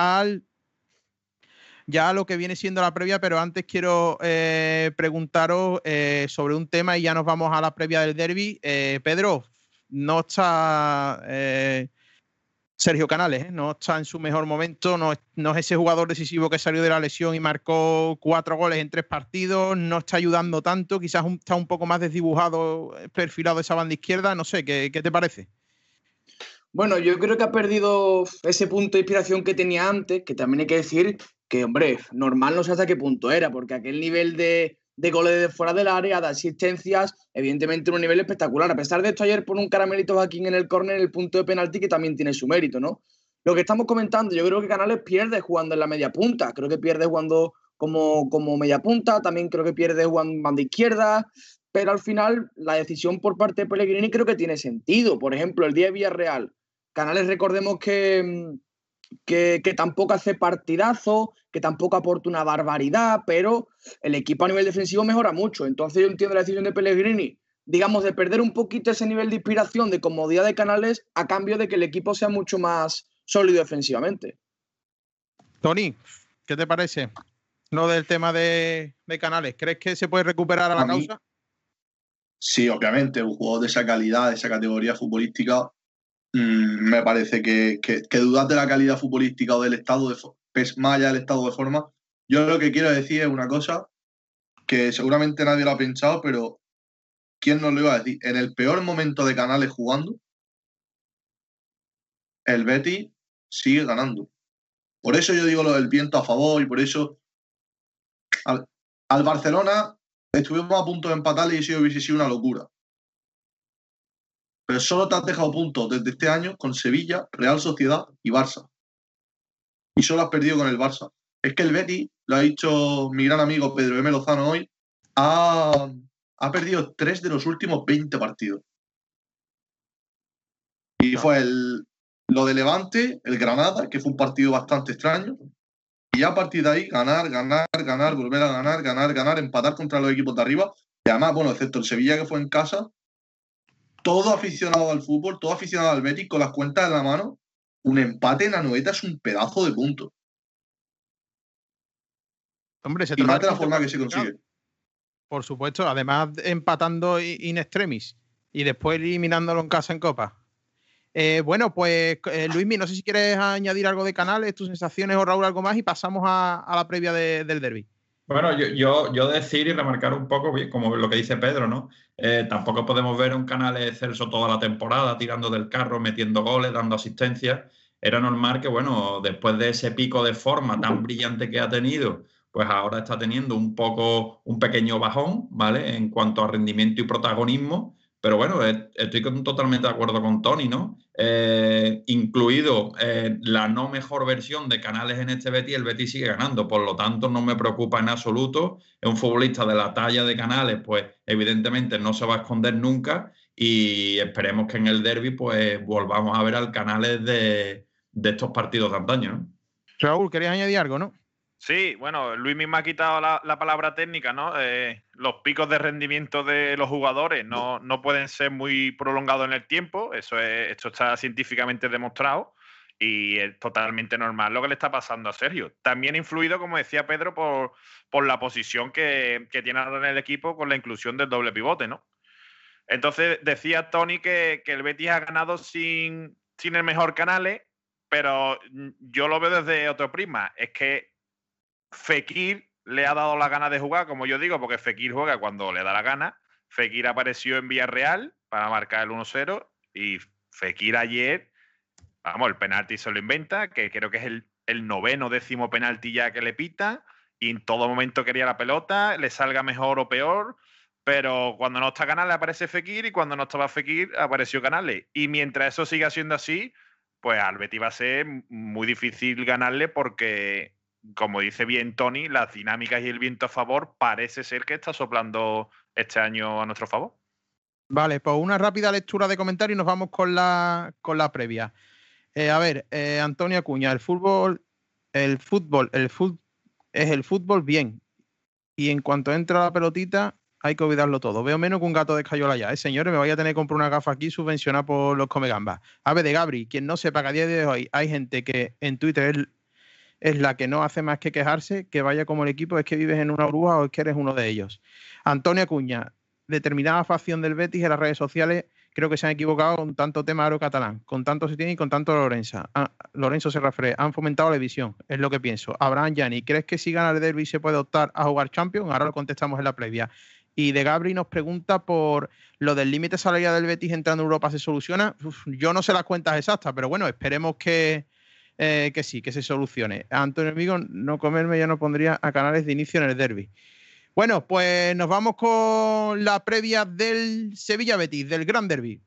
B: ya a lo que viene siendo la previa, pero antes quiero preguntaros sobre un tema y ya nos vamos a la previa del derbi. Pedro, no está Sergio Canales, ¿eh? No está en su mejor momento, no es ese jugador decisivo que salió de la lesión y marcó 4 goles en 3 partidos, no está ayudando tanto, quizás está un poco más desdibujado, perfilado esa banda izquierda, no sé, ¿qué te parece?
D: Bueno, yo creo que ha perdido ese punto de inspiración que tenía antes, que también hay que decir que, hombre, normal no sé hasta qué punto era, porque aquel nivel de goles de fuera del área, de asistencias, evidentemente un nivel espectacular. A pesar de esto, ayer por un caramelito Joaquín en el córner, el punto de penalti, que también tiene su mérito, ¿no? Lo que estamos comentando, yo creo que Canales pierde jugando en la media punta, creo que pierde jugando como media punta, también creo que pierde jugando en banda izquierda, pero al final la decisión por parte de Pellegrini creo que tiene sentido. Por ejemplo, el día de Villarreal, Canales, recordemos que tampoco hace partidazo, que tampoco aporta una barbaridad, pero el equipo a nivel defensivo mejora mucho. Entonces yo entiendo la decisión de Pellegrini, digamos, de perder un poquito ese nivel de inspiración, de comodidad de Canales, a cambio de que el equipo sea mucho más sólido defensivamente.
B: Tony, ¿qué te parece lo del tema de Canales? ¿Crees que se puede recuperar a la causa?
E: Sí, obviamente, un jugador de esa calidad, de esa categoría futbolística, me parece que dudar de la calidad futbolística o del estado más allá del estado de forma. Yo lo que quiero decir es una cosa que seguramente nadie lo ha pensado, pero ¿quién nos lo iba a decir? En el peor momento de Canales jugando, el Betis sigue ganando. Por eso yo digo lo del viento a favor y por eso al Barcelona estuvimos a punto de empatar y eso hubiese sido una locura. Pero solo te has dejado puntos desde este año con Sevilla, Real Sociedad y Barça. Y solo has perdido con el Barça. Es que el Betis, lo ha dicho mi gran amigo Pedro M. Lozano hoy, ha perdido 3 de los últimos 20 partidos. Y fue lo de Levante, el Granada, que fue un partido bastante extraño. Y ya a partir de ahí, ganar, volver a ganar, empatar contra los equipos de arriba. Y además, bueno, excepto el Sevilla que fue en casa, todo aficionado al fútbol, todo aficionado al Betis, con las cuentas en la mano, un empate en Anoeta es un pedazo de punto.
B: Hombre,
E: y más de la forma que se consigue.
B: Por supuesto, además empatando in extremis y después eliminándolo en casa en Copa. Bueno, pues Luismi, no sé si quieres añadir algo de Canales, tus sensaciones o Raúl algo más y pasamos a la previa del derbi.
F: Bueno, yo decir y remarcar un poco, como lo que dice Pedro, ¿no? Tampoco podemos ver un Canales excelso toda la temporada, tirando del carro, metiendo goles, dando asistencias. Era normal que, bueno, después de ese pico de forma tan brillante que ha tenido, pues ahora está teniendo un pequeño bajón, ¿vale? En cuanto a rendimiento y protagonismo. Pero bueno, estoy totalmente de acuerdo con Tony, ¿no? Incluido la no mejor versión de Canales en este Betis, el Betis sigue ganando. Por lo tanto, no me preocupa en absoluto. Es un futbolista de la talla de Canales, pues evidentemente no se va a esconder nunca y esperemos que en el derbi pues volvamos a ver al Canales de estos partidos de antaño, ¿no?
B: Raúl, ¿querías añadir algo, no?
C: Sí, bueno, Luis mismo ha quitado la palabra técnica, ¿no? Los picos de rendimiento de los jugadores no pueden ser muy prolongados en el tiempo, esto está científicamente demostrado y es totalmente normal lo que le está pasando a Sergio. También ha influido, como decía Pedro, por la posición que tiene ahora en el equipo con la inclusión del doble pivote, ¿no? Entonces decía Tony que el Betis ha ganado sin el mejor Canales, pero yo lo veo desde otro prisma, es que Fekir le ha dado la gana de jugar, como yo digo, porque Fekir juega cuando le da la gana. Fekir apareció en Villarreal para marcar el 1-0 y Fekir ayer, vamos, el penalti se lo inventa, que creo que es el 9º, 10º penalti ya que le pita y en todo momento quería la pelota, le salga mejor o peor, pero cuando no está Canales aparece Fekir y cuando no estaba Fekir apareció Canales. Y mientras eso siga siendo así, pues al Betis va a ser muy difícil ganarle porque, como dice bien Tony, las dinámicas y el viento a favor parece ser que está soplando este año a nuestro favor.
B: Vale, pues una rápida lectura de comentarios y nos vamos con la previa. A ver, Antonio Acuña, el fútbol es el fútbol bien. Y en cuanto entra la pelotita, hay que olvidarlo todo. Veo menos que un gato de escayola ya. Señores, me voy a tener que comprar una gafa aquí subvencionada por los Comegambas. A ver, de Gabri, quien no sepa que a día de hoy hay gente que en Twitter es la que no hace más que quejarse, que vaya como el equipo, es que vives en una burbuja o es que eres uno de ellos. Antonio Acuña, determinada facción del Betis en las redes sociales Creo que se han equivocado con tanto tema aro-catalán, con tanto Setién y con tanto Lorenzo Serrafré. Han fomentado la división, es lo que pienso. Abraham Gianni, ¿crees que si gana el derbi se puede optar a jugar Champions? Ahora lo contestamos en la previa. Y de Gabri nos pregunta por lo del límite salarial del Betis entrando en Europa, ¿se soluciona? Yo no sé las cuentas exactas, pero bueno, esperemos que sí, que se solucione. A Antonio Amigo, no comerme, ya no pondría a Canales de inicio en el derbi. Bueno, pues nos vamos con la previa del Sevilla-Betis, del Gran Derbi.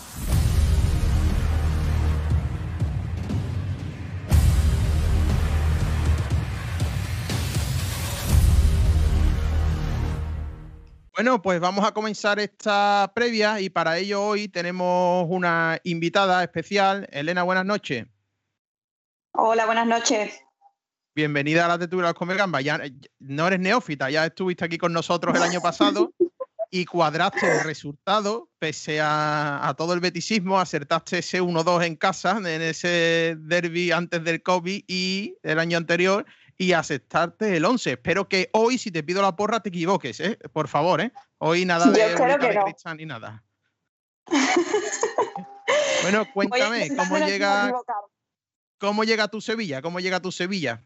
B: Bueno, pues vamos a comenzar esta previa y para ello hoy tenemos una invitada especial. Elena, buenas noches.
G: Hola, buenas noches.
B: Bienvenida a la tertulia de los Comegambas. Ya no eres neófita, ya estuviste aquí con nosotros el año pasado y cuadraste el resultado, pese a todo el betisismo, acertaste ese 1-2 en casa, en ese derbi antes del COVID y el año anterior, y aceptarte el 11. Espero que hoy, si te pido la porra, te equivoques, ¿eh? Por favor, ¿eh? Hoy nada de bolita de cristal ni nada. Bueno, cuéntame, ¿cómo llega tu Sevilla? ¿Cómo llega tu Sevilla?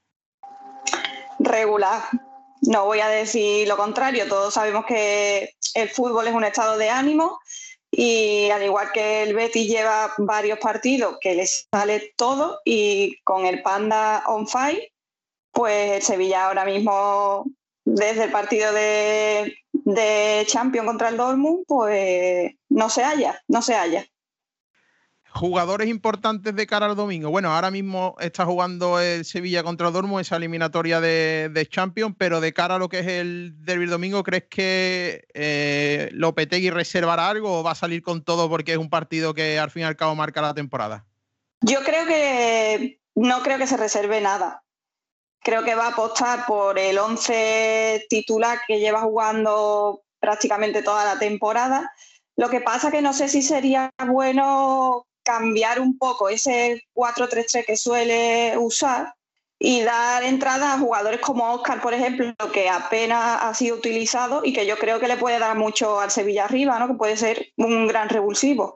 G: Regular. No voy a decir lo contrario. Todos sabemos que el fútbol es un estado de ánimo y al igual que el Betis lleva varios partidos que les sale todo y con el Panda on fire, pues el Sevilla ahora mismo, desde el partido de Champions contra el Dortmund, pues no se halla.
B: Jugadores importantes de cara al domingo. Bueno, ahora mismo está jugando el Sevilla contra el Dortmund, esa eliminatoria de Champions, pero de cara a lo que es el derbi domingo, ¿crees que Lopetegui reservará algo o va a salir con todo porque es un partido que al fin y al cabo marca la temporada?
G: Yo creo que no creo que se reserve nada. Creo que va a apostar por el 11 titular que lleva jugando prácticamente toda la temporada. Lo que pasa que no sé si sería bueno cambiar un poco ese 4-3-3 que suele usar y dar entrada a jugadores como Óscar, por ejemplo, que apenas ha sido utilizado y que yo creo que le puede dar mucho al Sevilla arriba, ¿no? Que puede ser un gran revulsivo.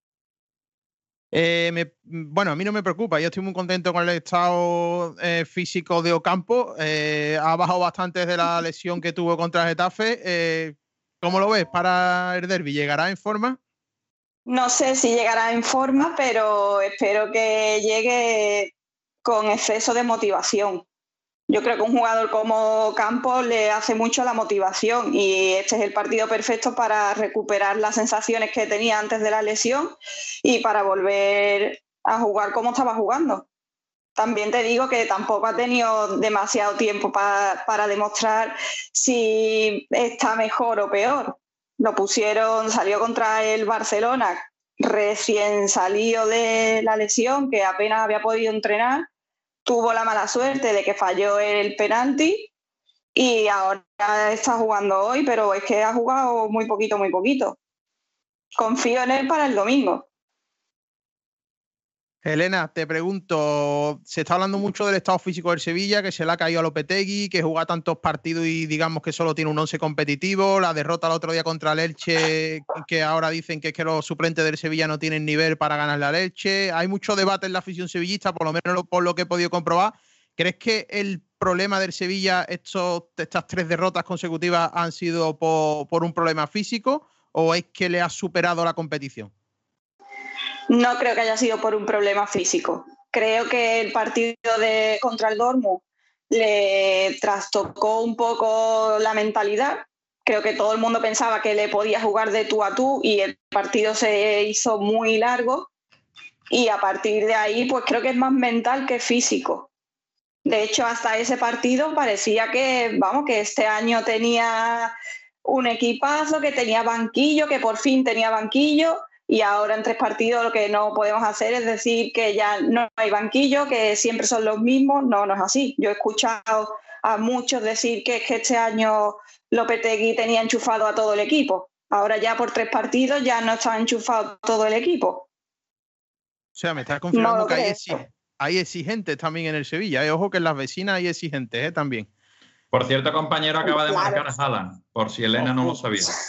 B: Bueno, a mí no me preocupa, yo estoy muy contento con el estado físico de Ocampo. Ha bajado bastante desde la lesión que tuvo contra el Getafe. ¿Cómo lo ves para el derbi? ¿Llegará en forma?
G: No sé si llegará en forma, pero espero que llegue con exceso de motivación. Yo creo que un jugador como Campos le hace mucho la motivación y este es el partido perfecto para recuperar las sensaciones que tenía antes de la lesión y para volver a jugar como estaba jugando. También te digo que tampoco ha tenido demasiado tiempo para demostrar si está mejor o peor. Salió contra el Barcelona recién salido de la lesión, que apenas había podido entrenar. Tuvo la mala suerte de que falló el penalti y ahora está jugando hoy, pero es que ha jugado muy poquito. Confío en él para el domingo.
B: Elena, te pregunto, se está hablando mucho del estado físico del Sevilla, que se le ha caído a Lopetegui, que juega tantos partidos y digamos que solo tiene un 11 competitivo, la derrota el otro día contra el Elche, que ahora dicen que es que los suplentes del Sevilla no tienen nivel para ganar la Elche. Hay mucho debate en la afición sevillista, por lo menos por lo que he podido comprobar. ¿Crees que el problema del Sevilla, estas 3 derrotas consecutivas, han sido por un problema físico o es que le ha superado la competición?
G: No creo que haya sido por un problema físico. Creo que el partido contra el Dortmund le trastocó un poco la mentalidad. Creo que todo el mundo pensaba que le podía jugar de tú a tú y el partido se hizo muy largo y a partir de ahí pues creo que es más mental que físico. De hecho, hasta ese partido parecía que este año tenía un equipazo, que tenía banquillo, que por fin tenía banquillo. Y ahora en 3 partidos lo que no podemos hacer es decir que ya no hay banquillo, que siempre son los mismos. No es así. Yo he escuchado a muchos decir que es que este año Lopetegui tenía enchufado a todo el equipo. Ahora ya por 3 partidos ya no está enchufado todo el equipo.
B: O sea, me estás confirmando que hay exigentes también en el Sevilla. Ojo que en las vecinas hay exigentes también.
F: Por cierto, compañero, acaba de marcar a Haaland, por si Elena no lo sabía.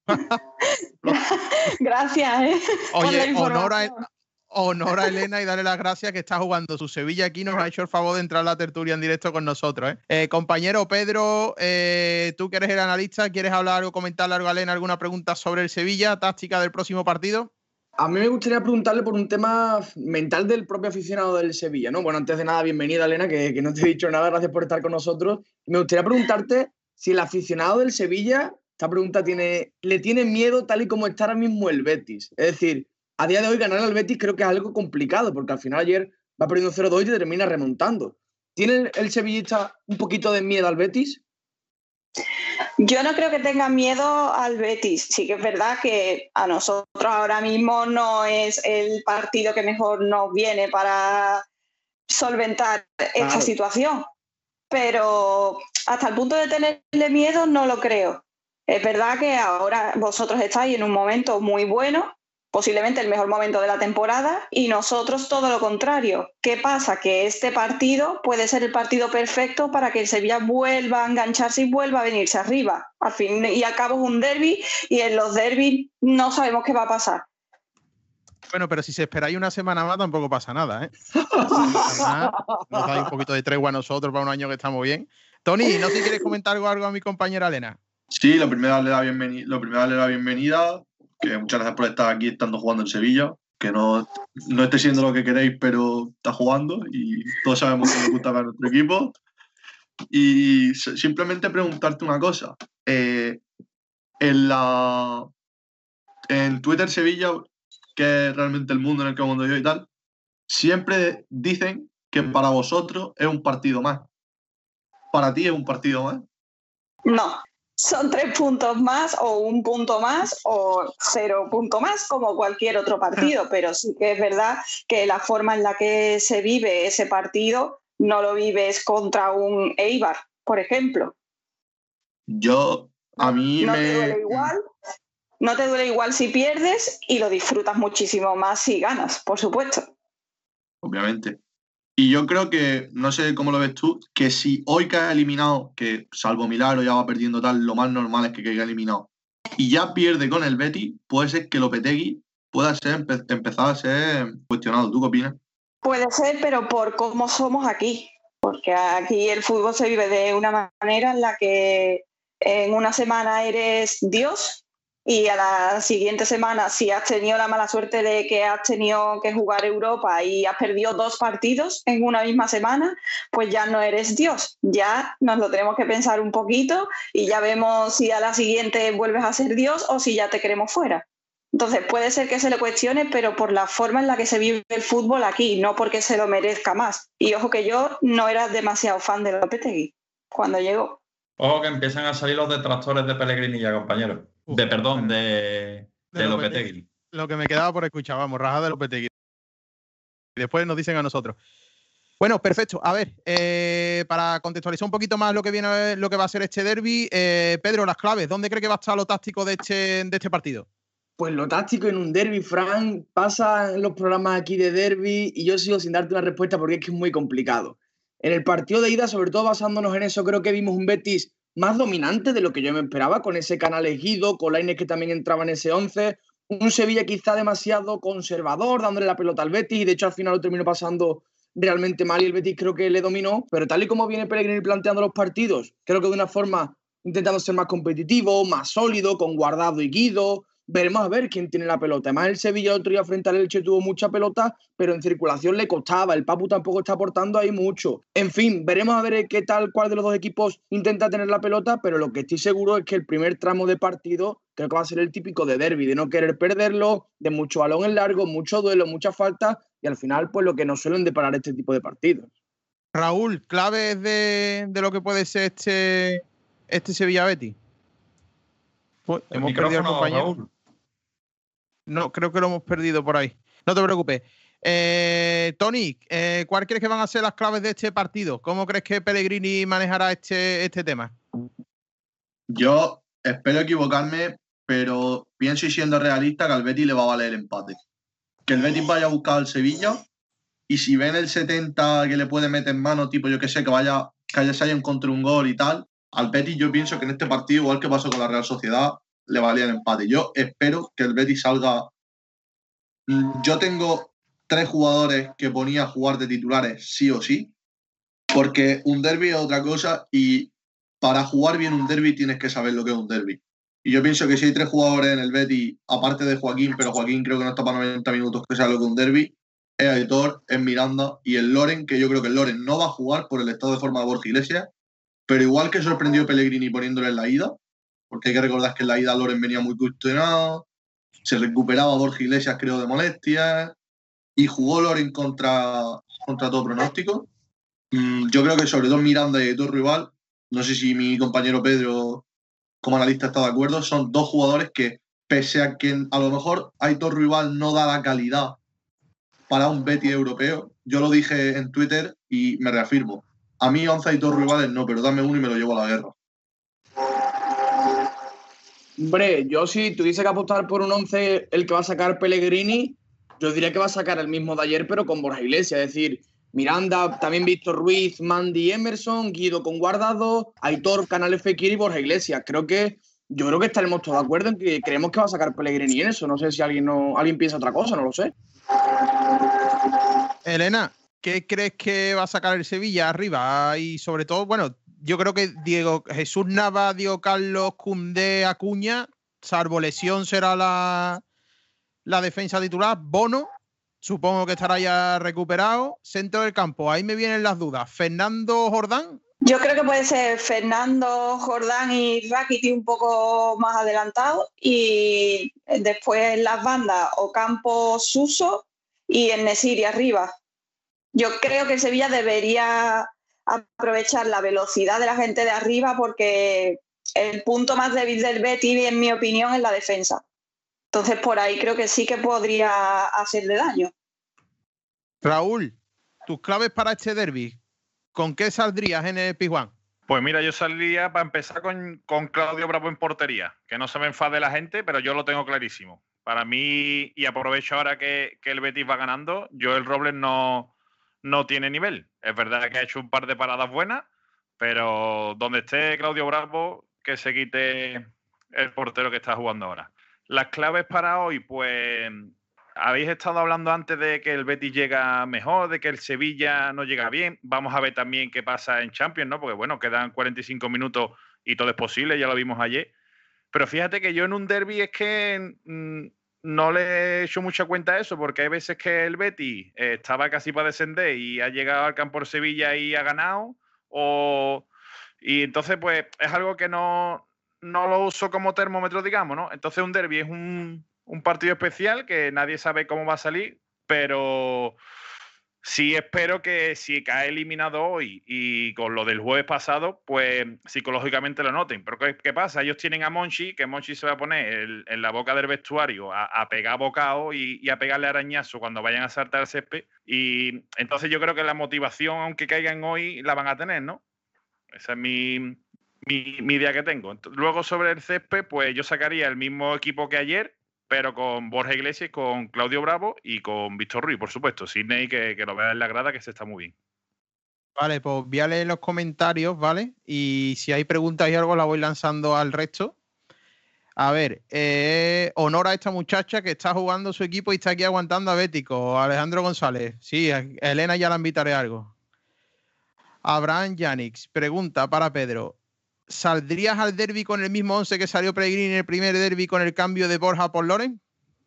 G: Gracias, por la
B: Oye,
G: información.
B: honor a Elena y darle las gracias que está jugando su Sevilla aquí. Nos ha hecho el favor de entrar a la tertulia en directo con nosotros. Compañero Pedro, tú que eres el analista, ¿quieres hablar algo, comentarle algo a Elena, alguna pregunta sobre el Sevilla, táctica del próximo partido?
D: A mí me gustaría preguntarle por un tema mental del propio aficionado del Sevilla, ¿no? Bueno, antes de nada, bienvenida, Elena, que no te he dicho nada, gracias por estar con nosotros. Me gustaría preguntarte si el aficionado del Sevilla, esta pregunta le tiene miedo tal y como está ahora mismo el Betis. Es decir, a día de hoy ganar al Betis creo que es algo complicado, porque al final ayer va perdiendo 0-2 y te termina remontando. ¿Tiene el sevillista un poquito de miedo al Betis?
G: Yo no creo que tenga miedo al Betis. Sí que es verdad que a nosotros ahora mismo no es el partido que mejor nos viene para solventar esta situación. Pero hasta el punto de tenerle miedo no lo creo. Es verdad que ahora vosotros estáis en un momento muy bueno, posiblemente el mejor momento de la temporada, y nosotros todo lo contrario. ¿Qué pasa? Que este partido puede ser el partido perfecto para que el Sevilla vuelva a engancharse y vuelva a venirse arriba. Al fin y al cabo es un derbi, y en los derbis no sabemos qué va a pasar.
B: Bueno, pero si se esperáis una semana más tampoco pasa nada, ¿eh? Nos dais un poquito de tregua a nosotros para un año que estamos bien. Tony, no sé si quieres comentar algo a mi compañera Elena.
E: Sí, lo primero darle la bienvenida, que muchas gracias por estar aquí estando jugando en Sevilla, que no esté siendo lo que queréis, pero está jugando y todos sabemos que nos gusta ver nuestro equipo. Y simplemente preguntarte una cosa. En Twitter Sevilla, que es realmente el mundo en el que mando yo y tal, siempre dicen que para vosotros es un partido más. ¿Para ti es un partido más?
G: No. Son 3 puntos más o 1 punto más o 0 punto más, como cualquier otro partido, pero sí que es verdad que la forma en la que se vive ese partido no lo vives contra un Eibar, por ejemplo.
E: A mí
G: te duele igual, no te duele igual si pierdes y lo disfrutas muchísimo más si ganas, por supuesto.
E: Obviamente. Y yo creo que, no sé cómo lo ves tú, que si hoy que has eliminado, que salvo milagro ya va perdiendo tal, lo más normal es que haya eliminado, y ya pierde con el Betis, puede ser que Lopetegui pueda empezar a ser cuestionado. ¿Tú qué opinas?
G: Puede ser, pero por cómo somos aquí. Porque aquí el fútbol se vive de una manera en la que en una semana eres Dios y a la siguiente semana, si has tenido la mala suerte de que has tenido que jugar Europa y has perdido 2 partidos en una misma semana, pues ya no eres Dios. Ya nos lo tenemos que pensar un poquito y ya vemos si a la siguiente vuelves a ser Dios o si ya te queremos fuera. Entonces puede ser que se le cuestione, pero por la forma en la que se vive el fútbol aquí, no porque se lo merezca más. Y ojo que yo no era demasiado fan de Lopetegui cuando llegó.
F: Ojo que empiezan a salir los detractores de Pellegrini ya, compañeros. De Lopetegui.
B: Lo que me quedaba por escuchar, vamos, raja de Lopetegui. Y después nos dicen a nosotros. Bueno, perfecto. A ver, para contextualizar un poquito más lo que va a ser este derbi, Pedro, las claves. ¿Dónde cree que va a estar lo táctico de este partido?
D: Pues lo táctico en un derbi, Fran, pasa en los programas aquí de derbi y yo sigo sin darte una respuesta porque es que es muy complicado. En el partido de ida, sobre todo basándonos en eso, creo que vimos un Betis más dominante de lo que yo me esperaba, con ese Canales Guido, con Lainez que también entraba en ese 11, un Sevilla quizá demasiado conservador, dándole la pelota al Betis, y de hecho al final lo terminó pasando realmente mal y el Betis creo que le dominó, pero tal y como viene Pellegrini planteando los partidos, creo que de una forma intentando ser más competitivo, más sólido, con Guardado y Guido. Veremos a ver quién tiene la pelota. Además, el Sevilla el otro día frente al Elche tuvo mucha pelota, pero en circulación le costaba. El Papu tampoco está aportando ahí mucho. En fin, veremos a ver qué tal, cuál de los dos equipos intenta tener la pelota, pero lo que estoy seguro es que el primer tramo de partido creo que va a ser el típico de derbi, de no querer perderlo, de mucho balón en largo, mucho duelo, mucha falta, y al final, pues lo que nos suelen deparar este tipo de partidos.
B: Raúl, claves de lo que puede ser este Sevilla-Betis. Pues, hemos perdido al compañero. Raúl. No, creo que lo hemos perdido por ahí. No te preocupes. Tony, ¿cuál crees que van a ser las claves de este partido? ¿Cómo crees que Pellegrini manejará este tema?
E: Yo espero equivocarme, pero pienso y siendo realista que al Betis le va a valer el empate. Que el Betis vaya a buscar al Sevilla y si ven el 70 que le puede meter en mano, tipo yo que sé, que se haya encontrado un gol y tal, al Betis yo pienso que en este partido, igual que pasó con la Real Sociedad, le valía el empate. Yo espero que el Betis salga. Yo tengo 3 jugadores que ponía a jugar de titulares sí o sí, porque un derbi es otra cosa y para jugar bien un derbi tienes que saber lo que es un derbi. Y yo pienso que si hay 3 jugadores en el Betis, aparte de Joaquín, pero Joaquín creo que no está para 90 minutos que sabe lo que es un derbi, es Aitor, es Miranda y el Loren, que yo creo que el Loren no va a jugar por el estado de forma de Borja Iglesias, pero igual que sorprendió Pellegrini poniéndole en la ida, porque hay que recordar que en la ida Loren venía muy cuestionado, se recuperaba Borja Iglesias creo de molestias y jugó Loren contra todo pronóstico. Yo creo que sobre todo Miranda y Aitor Rival, no sé si mi compañero Pedro como analista está de acuerdo, son 2 jugadores que pese a que a lo mejor Aitor Rival no da la calidad para un Betis europeo, yo lo dije en Twitter y me reafirmo. A mí 11 Aitor Rivales no, pero dame uno y me lo llevo a la guerra.
D: Hombre, yo si tuviese que apostar por un 11 el que va a sacar Pellegrini, yo diría que va a sacar el mismo de ayer, pero con Borja Iglesias. Es decir, Miranda, también Víctor Ruiz, Mandy Emerson, Guido con Guardado, Aitor, Canales Fekir y Borja Iglesias. Yo creo que estaremos todos de acuerdo en que creemos que va a sacar Pellegrini en eso. No sé si alguien piensa otra cosa, no lo sé.
B: Elena, ¿qué crees que va a sacar el Sevilla arriba? Y sobre todo, bueno, yo creo que Jesús Nava, Diego Carlos, Koundé, Acuña, salvo lesión, será la defensa titular. Bono, supongo que estará ya recuperado. Centro del campo, ahí me vienen las dudas. ¿Fernando Jordán?
G: Yo creo que puede ser Fernando Jordán y Rakitic un poco más adelantado. Y después las bandas, Ocampo, Suso y En-Nesyri arriba. Yo creo que el Sevilla debería aprovechar la velocidad de la gente de arriba porque el punto más débil del Betis, en mi opinión, es la defensa. Entonces, por ahí creo que sí que podría hacerle daño.
B: Raúl, tus claves para este derbi, ¿con qué saldrías en el Pizjuán?
C: Pues mira, yo saldría para empezar con Claudio Bravo en portería. Que no se me enfade la gente, pero yo lo tengo clarísimo. Para mí, y aprovecho ahora que el Betis va ganando, Joel Robles no tiene nivel. Es verdad que ha hecho un par de paradas buenas, pero donde esté Claudio Bravo, que se quite el portero que está jugando ahora. Las claves para hoy, pues habéis estado hablando antes de que el Betis llega mejor, de que el Sevilla no llega bien. Vamos a ver también qué pasa en Champions, ¿no? Porque bueno, quedan 45 minutos y todo es posible, ya lo vimos ayer. Pero fíjate que yo en un derbi es que no le he hecho mucha cuenta a eso, porque hay veces que el Betis estaba casi para descender y ha llegado al campo de Sevilla y ha ganado. Y entonces, pues, es algo que no lo uso como termómetro, digamos, ¿no? Entonces un derbi es un partido especial que nadie sabe cómo va a salir, pero sí espero que si cae eliminado hoy y con lo del jueves pasado, pues psicológicamente lo noten. Pero ¿qué pasa? Ellos tienen a Monchi, que Monchi se va a poner en la boca del vestuario a pegar bocado y a pegarle arañazo cuando vayan a saltar el césped. Y entonces yo creo que la motivación, aunque caigan hoy, la van a tener, ¿no? Esa es mi idea que tengo. Luego sobre el césped, pues yo sacaría el mismo equipo que ayer, pero con Borja Iglesias, con Claudio Bravo y con Víctor Ruiz, por supuesto. Sidney, que lo vea en la grada, que se está muy bien.
B: Vale, pues voy a leer los comentarios, ¿vale? Y si hay preguntas y algo, la voy lanzando al resto. A ver, honor a esta muchacha que está jugando su equipo y está aquí aguantando a Bético. Alejandro González. Sí, a Elena ya la invitaré a algo. Abraham Yanix pregunta para Pedro. ¿Saldrías al derbi con el mismo 11 que salió Pellegrini en el primer derbi con el cambio de Borja por Loren?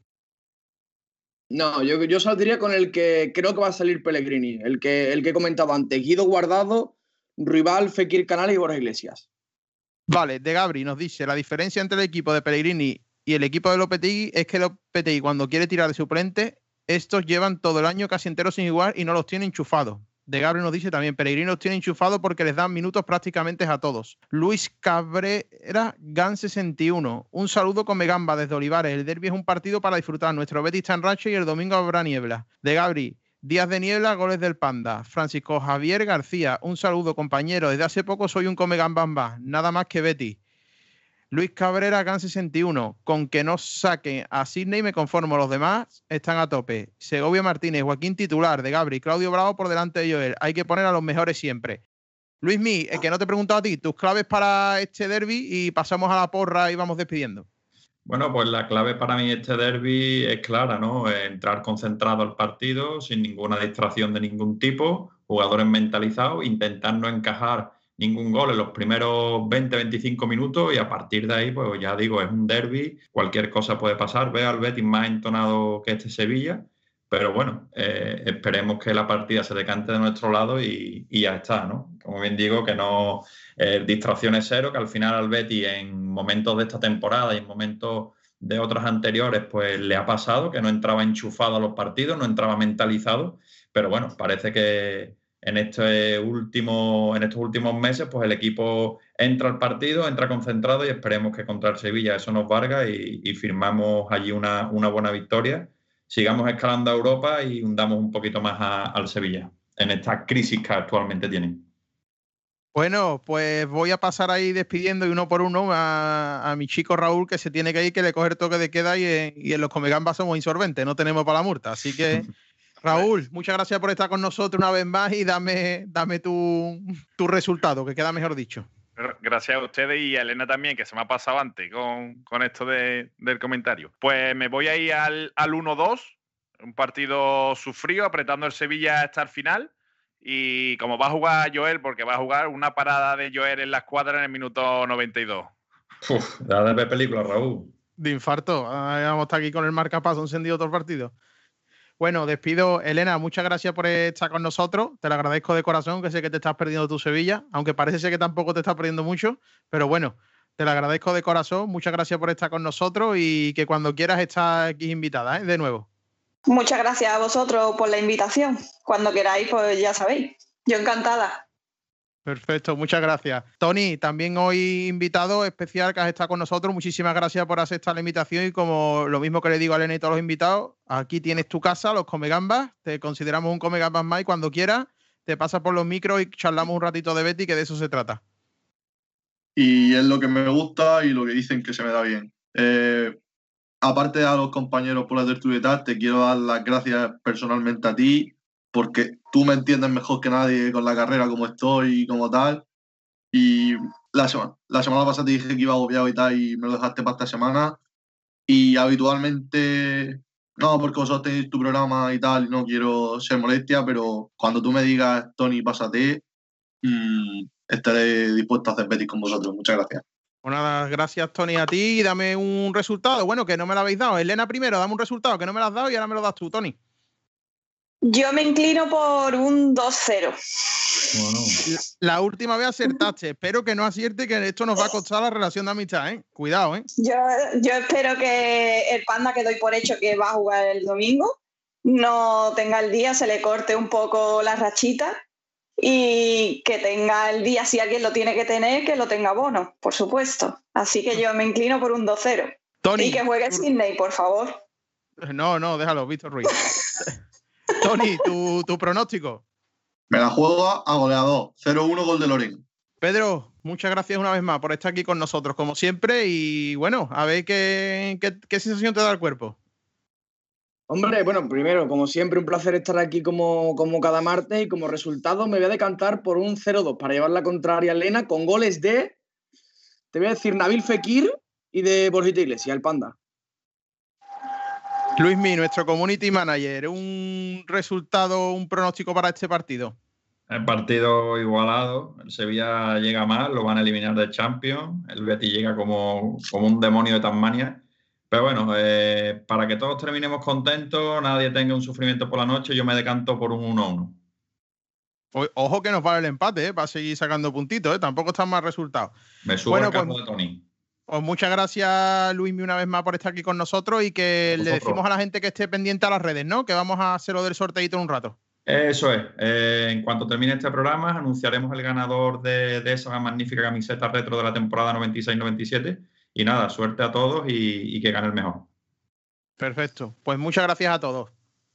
D: No, yo saldría con el que creo que va a salir Pellegrini, el que he comentado antes, Guido Guardado, Rival, Fekir Canales y Borja Iglesias.
B: Vale, De Gabri nos dice, la diferencia entre el equipo de Pellegrini y el equipo de Lopetegui es que Lopetegui cuando quiere tirar de suplente, estos llevan todo el año casi entero sin jugar y no los tiene enchufados. De Gabriel nos dice también, Pellegrini los tiene enchufados porque les dan minutos prácticamente a todos. Luis Cabrera, GAN61. Un saludo con Megamba desde Olivares. El derbi es un partido para disfrutar. Nuestro Betis está en racha y el domingo habrá niebla. De Gabriel, días de niebla, goles del Panda. Francisco Javier García. Un saludo, compañero. Desde hace poco soy un Comegambamba. Nada más que Betis. Luis Cabrera, GAN61. Con que no saquen a Sidney me conformo. Los demás están a tope. Segovia Martínez, Joaquín titular, De Gabri, Claudio Bravo por delante de Joel. Hay que poner a los mejores siempre. Luismi, que no te he preguntado a ti, tus claves para este derbi y pasamos a la porra y vamos despidiendo.
F: Bueno, pues la clave para mí este derbi es clara, ¿no? Entrar concentrado al partido, sin ninguna distracción de ningún tipo, jugadores mentalizados, intentar no encajar ningún gol en los primeros 20-25 minutos y a partir de ahí, pues ya digo, es un derbi, cualquier cosa puede pasar. Veo al Betis más entonado que este Sevilla, pero bueno, esperemos que la partida se decante de nuestro lado y ya está, ¿no? Como bien digo, que no... distracciones cero, que al final al Betis en momentos de esta temporada y en momentos de otras anteriores pues le ha pasado, que no entraba enchufado a los partidos, no entraba mentalizado, pero bueno, parece que en estos últimos meses pues el equipo entra al partido, entra concentrado y esperemos que contra el Sevilla eso nos valga y firmamos allí una buena victoria, sigamos escalando a Europa y hundamos un poquito más al Sevilla en esta crisis que actualmente tienen.
B: Bueno, pues voy a pasar ahí despidiendo y uno por uno a mi chico Raúl, que se tiene que ir, que le coge el toque de queda y en los Comegambas somos insolventes, no tenemos para la multa. Así que, Raúl, muchas gracias por estar con nosotros una vez más y dame tu resultado, que queda mejor dicho.
C: Gracias a ustedes y a Elena también, que se me ha pasado antes con esto del comentario. Pues me voy a ir al 1-2, un partido sufrido, apretando el Sevilla hasta el final. Y como va a jugar Joel, porque va a jugar una parada de Joel en la escuadra en el minuto 92.
F: Da de ver película, Raúl.
B: De infarto. Vamos a estar aquí con el marcapaso encendido todo el partido. Bueno, despido. Elena, muchas gracias por estar con nosotros. Te lo agradezco de corazón, que sé que te estás perdiendo tu Sevilla, aunque parece ser que tampoco te estás perdiendo mucho, pero bueno, te lo agradezco de corazón. Muchas gracias por estar con nosotros y que cuando quieras estás aquí invitada, de nuevo.
G: Muchas gracias a vosotros por la invitación. Cuando queráis, pues ya sabéis. Yo encantada.
B: Perfecto, muchas gracias. Tony, también hoy invitado especial que has estado con nosotros. Muchísimas gracias por aceptar la invitación y como lo mismo que le digo a Elena y todos los invitados, aquí tienes tu casa, los Comegambas. Te consideramos un Comegambas más y cuando quieras te pasas por los micros y charlamos un ratito de Betis, que de eso se trata.
E: Y es lo que me gusta y lo que dicen que se me da bien. Aparte a los compañeros por la tertulia y tal, te quiero dar las gracias personalmente a ti, porque tú me entiendes mejor que nadie con la carrera como estoy y como tal. Y la semana pasada te dije que iba agobiado y tal, y me lo dejaste para esta semana. Y habitualmente, no, porque vosotros tenéis tu programa y tal, y no quiero ser molestia, pero cuando tú me digas, Tony, pásate, estaré dispuesto a hacer Betis con vosotros. Muchas gracias.
B: Pues nada, gracias Tony a ti y dame un resultado. Bueno, que no me lo habéis dado. Elena primero, dame un resultado que no me lo has dado y ahora me lo das tú, Tony.
G: Yo me inclino por un 2-0.
F: Bueno.
B: La última vez acertaste. Espero que no acierte, que esto nos va a costar la relación de amistad, ¿eh? Cuidado, ¿eh?
G: Yo espero que el Panda, que doy por hecho que va a jugar el domingo, no tenga el día, se le corte un poco la rachita y que tenga el día, si alguien lo tiene que tener, que lo tenga Bono, por supuesto. Así que yo me inclino por un 2-0.
B: Tony,
G: y que juegue Sydney, por favor.
B: No, déjalo, Víctor Ruiz. Tony, tu pronóstico.
E: Me la juego a goleador. 0-1 gol de Loren.
B: Pedro, muchas gracias una vez más por estar aquí con nosotros, como siempre. Y bueno, a ver qué sensación te da el cuerpo.
D: Hombre, bueno, primero, como siempre, un placer estar aquí como cada martes y como resultado me voy a decantar por un 0-2 para llevar la contraria a Elena con goles de, te voy a decir, Nabil Fekir y de Borjita Iglesias, el Panda.
B: Luismi, nuestro community manager, un resultado, un pronóstico para este partido.
F: El partido igualado, el Sevilla llega mal, lo van a eliminar de Champions, el Betis llega como un demonio de Tasmania. Pero bueno, para que todos terminemos contentos, nadie tenga un sufrimiento por la noche, yo me decanto por un 1-1.
B: Ojo que nos vale el empate, para seguir sacando puntitos, tampoco están mal resultados.
F: Me subo el carro de Tony.
B: Pues muchas gracias, Luismi, una vez más por estar aquí con nosotros y que le decimos a la gente que esté pendiente a las redes, ¿no? Que vamos a hacer lo del sorteito en un rato.
F: Eso es. En cuanto termine este programa, anunciaremos el ganador de esa magnífica camiseta retro de la temporada 96-97. Y nada, suerte a todos y que gane el mejor.
B: Perfecto. Pues muchas gracias a todos.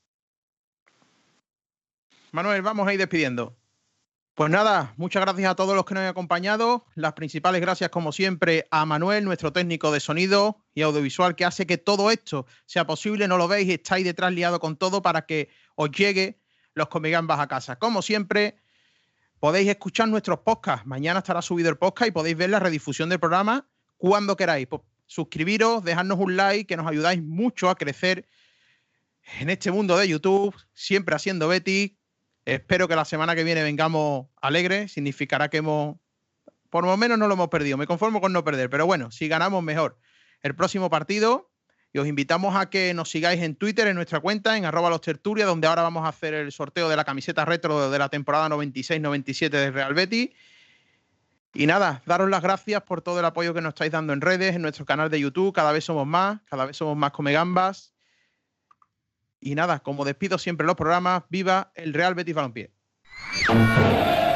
B: Manuel, vamos a ir despidiendo. Pues nada, muchas gracias a todos los que nos han acompañado. Las principales gracias, como siempre, a Manuel, nuestro técnico de sonido y audiovisual, que hace que todo esto sea posible. No lo veis, estáis detrás liado con todo para que os llegue los Comegambas a casa. Como siempre, podéis escuchar nuestros podcasts. Mañana estará subido el podcast y podéis ver la redifusión del programa cuando queráis. suscribiros, dejadnos un like, que nos ayudáis mucho a crecer en este mundo de YouTube, siempre haciendo Betis. Espero que la semana que viene vengamos alegres, significará que por lo menos no lo hemos perdido. Me conformo con no perder, pero bueno, si ganamos mejor el próximo partido. Y os invitamos a que nos sigáis en Twitter, en nuestra cuenta, en @lostertulia, donde ahora vamos a hacer el sorteo de la camiseta retro de la temporada 96-97 del Real Betis. Y nada, daros las gracias por todo el apoyo que nos estáis dando en redes, en nuestro canal de YouTube. Cada vez somos más Comegambas. Y nada, como despido siempre los programas, viva el Real Betis Balompié.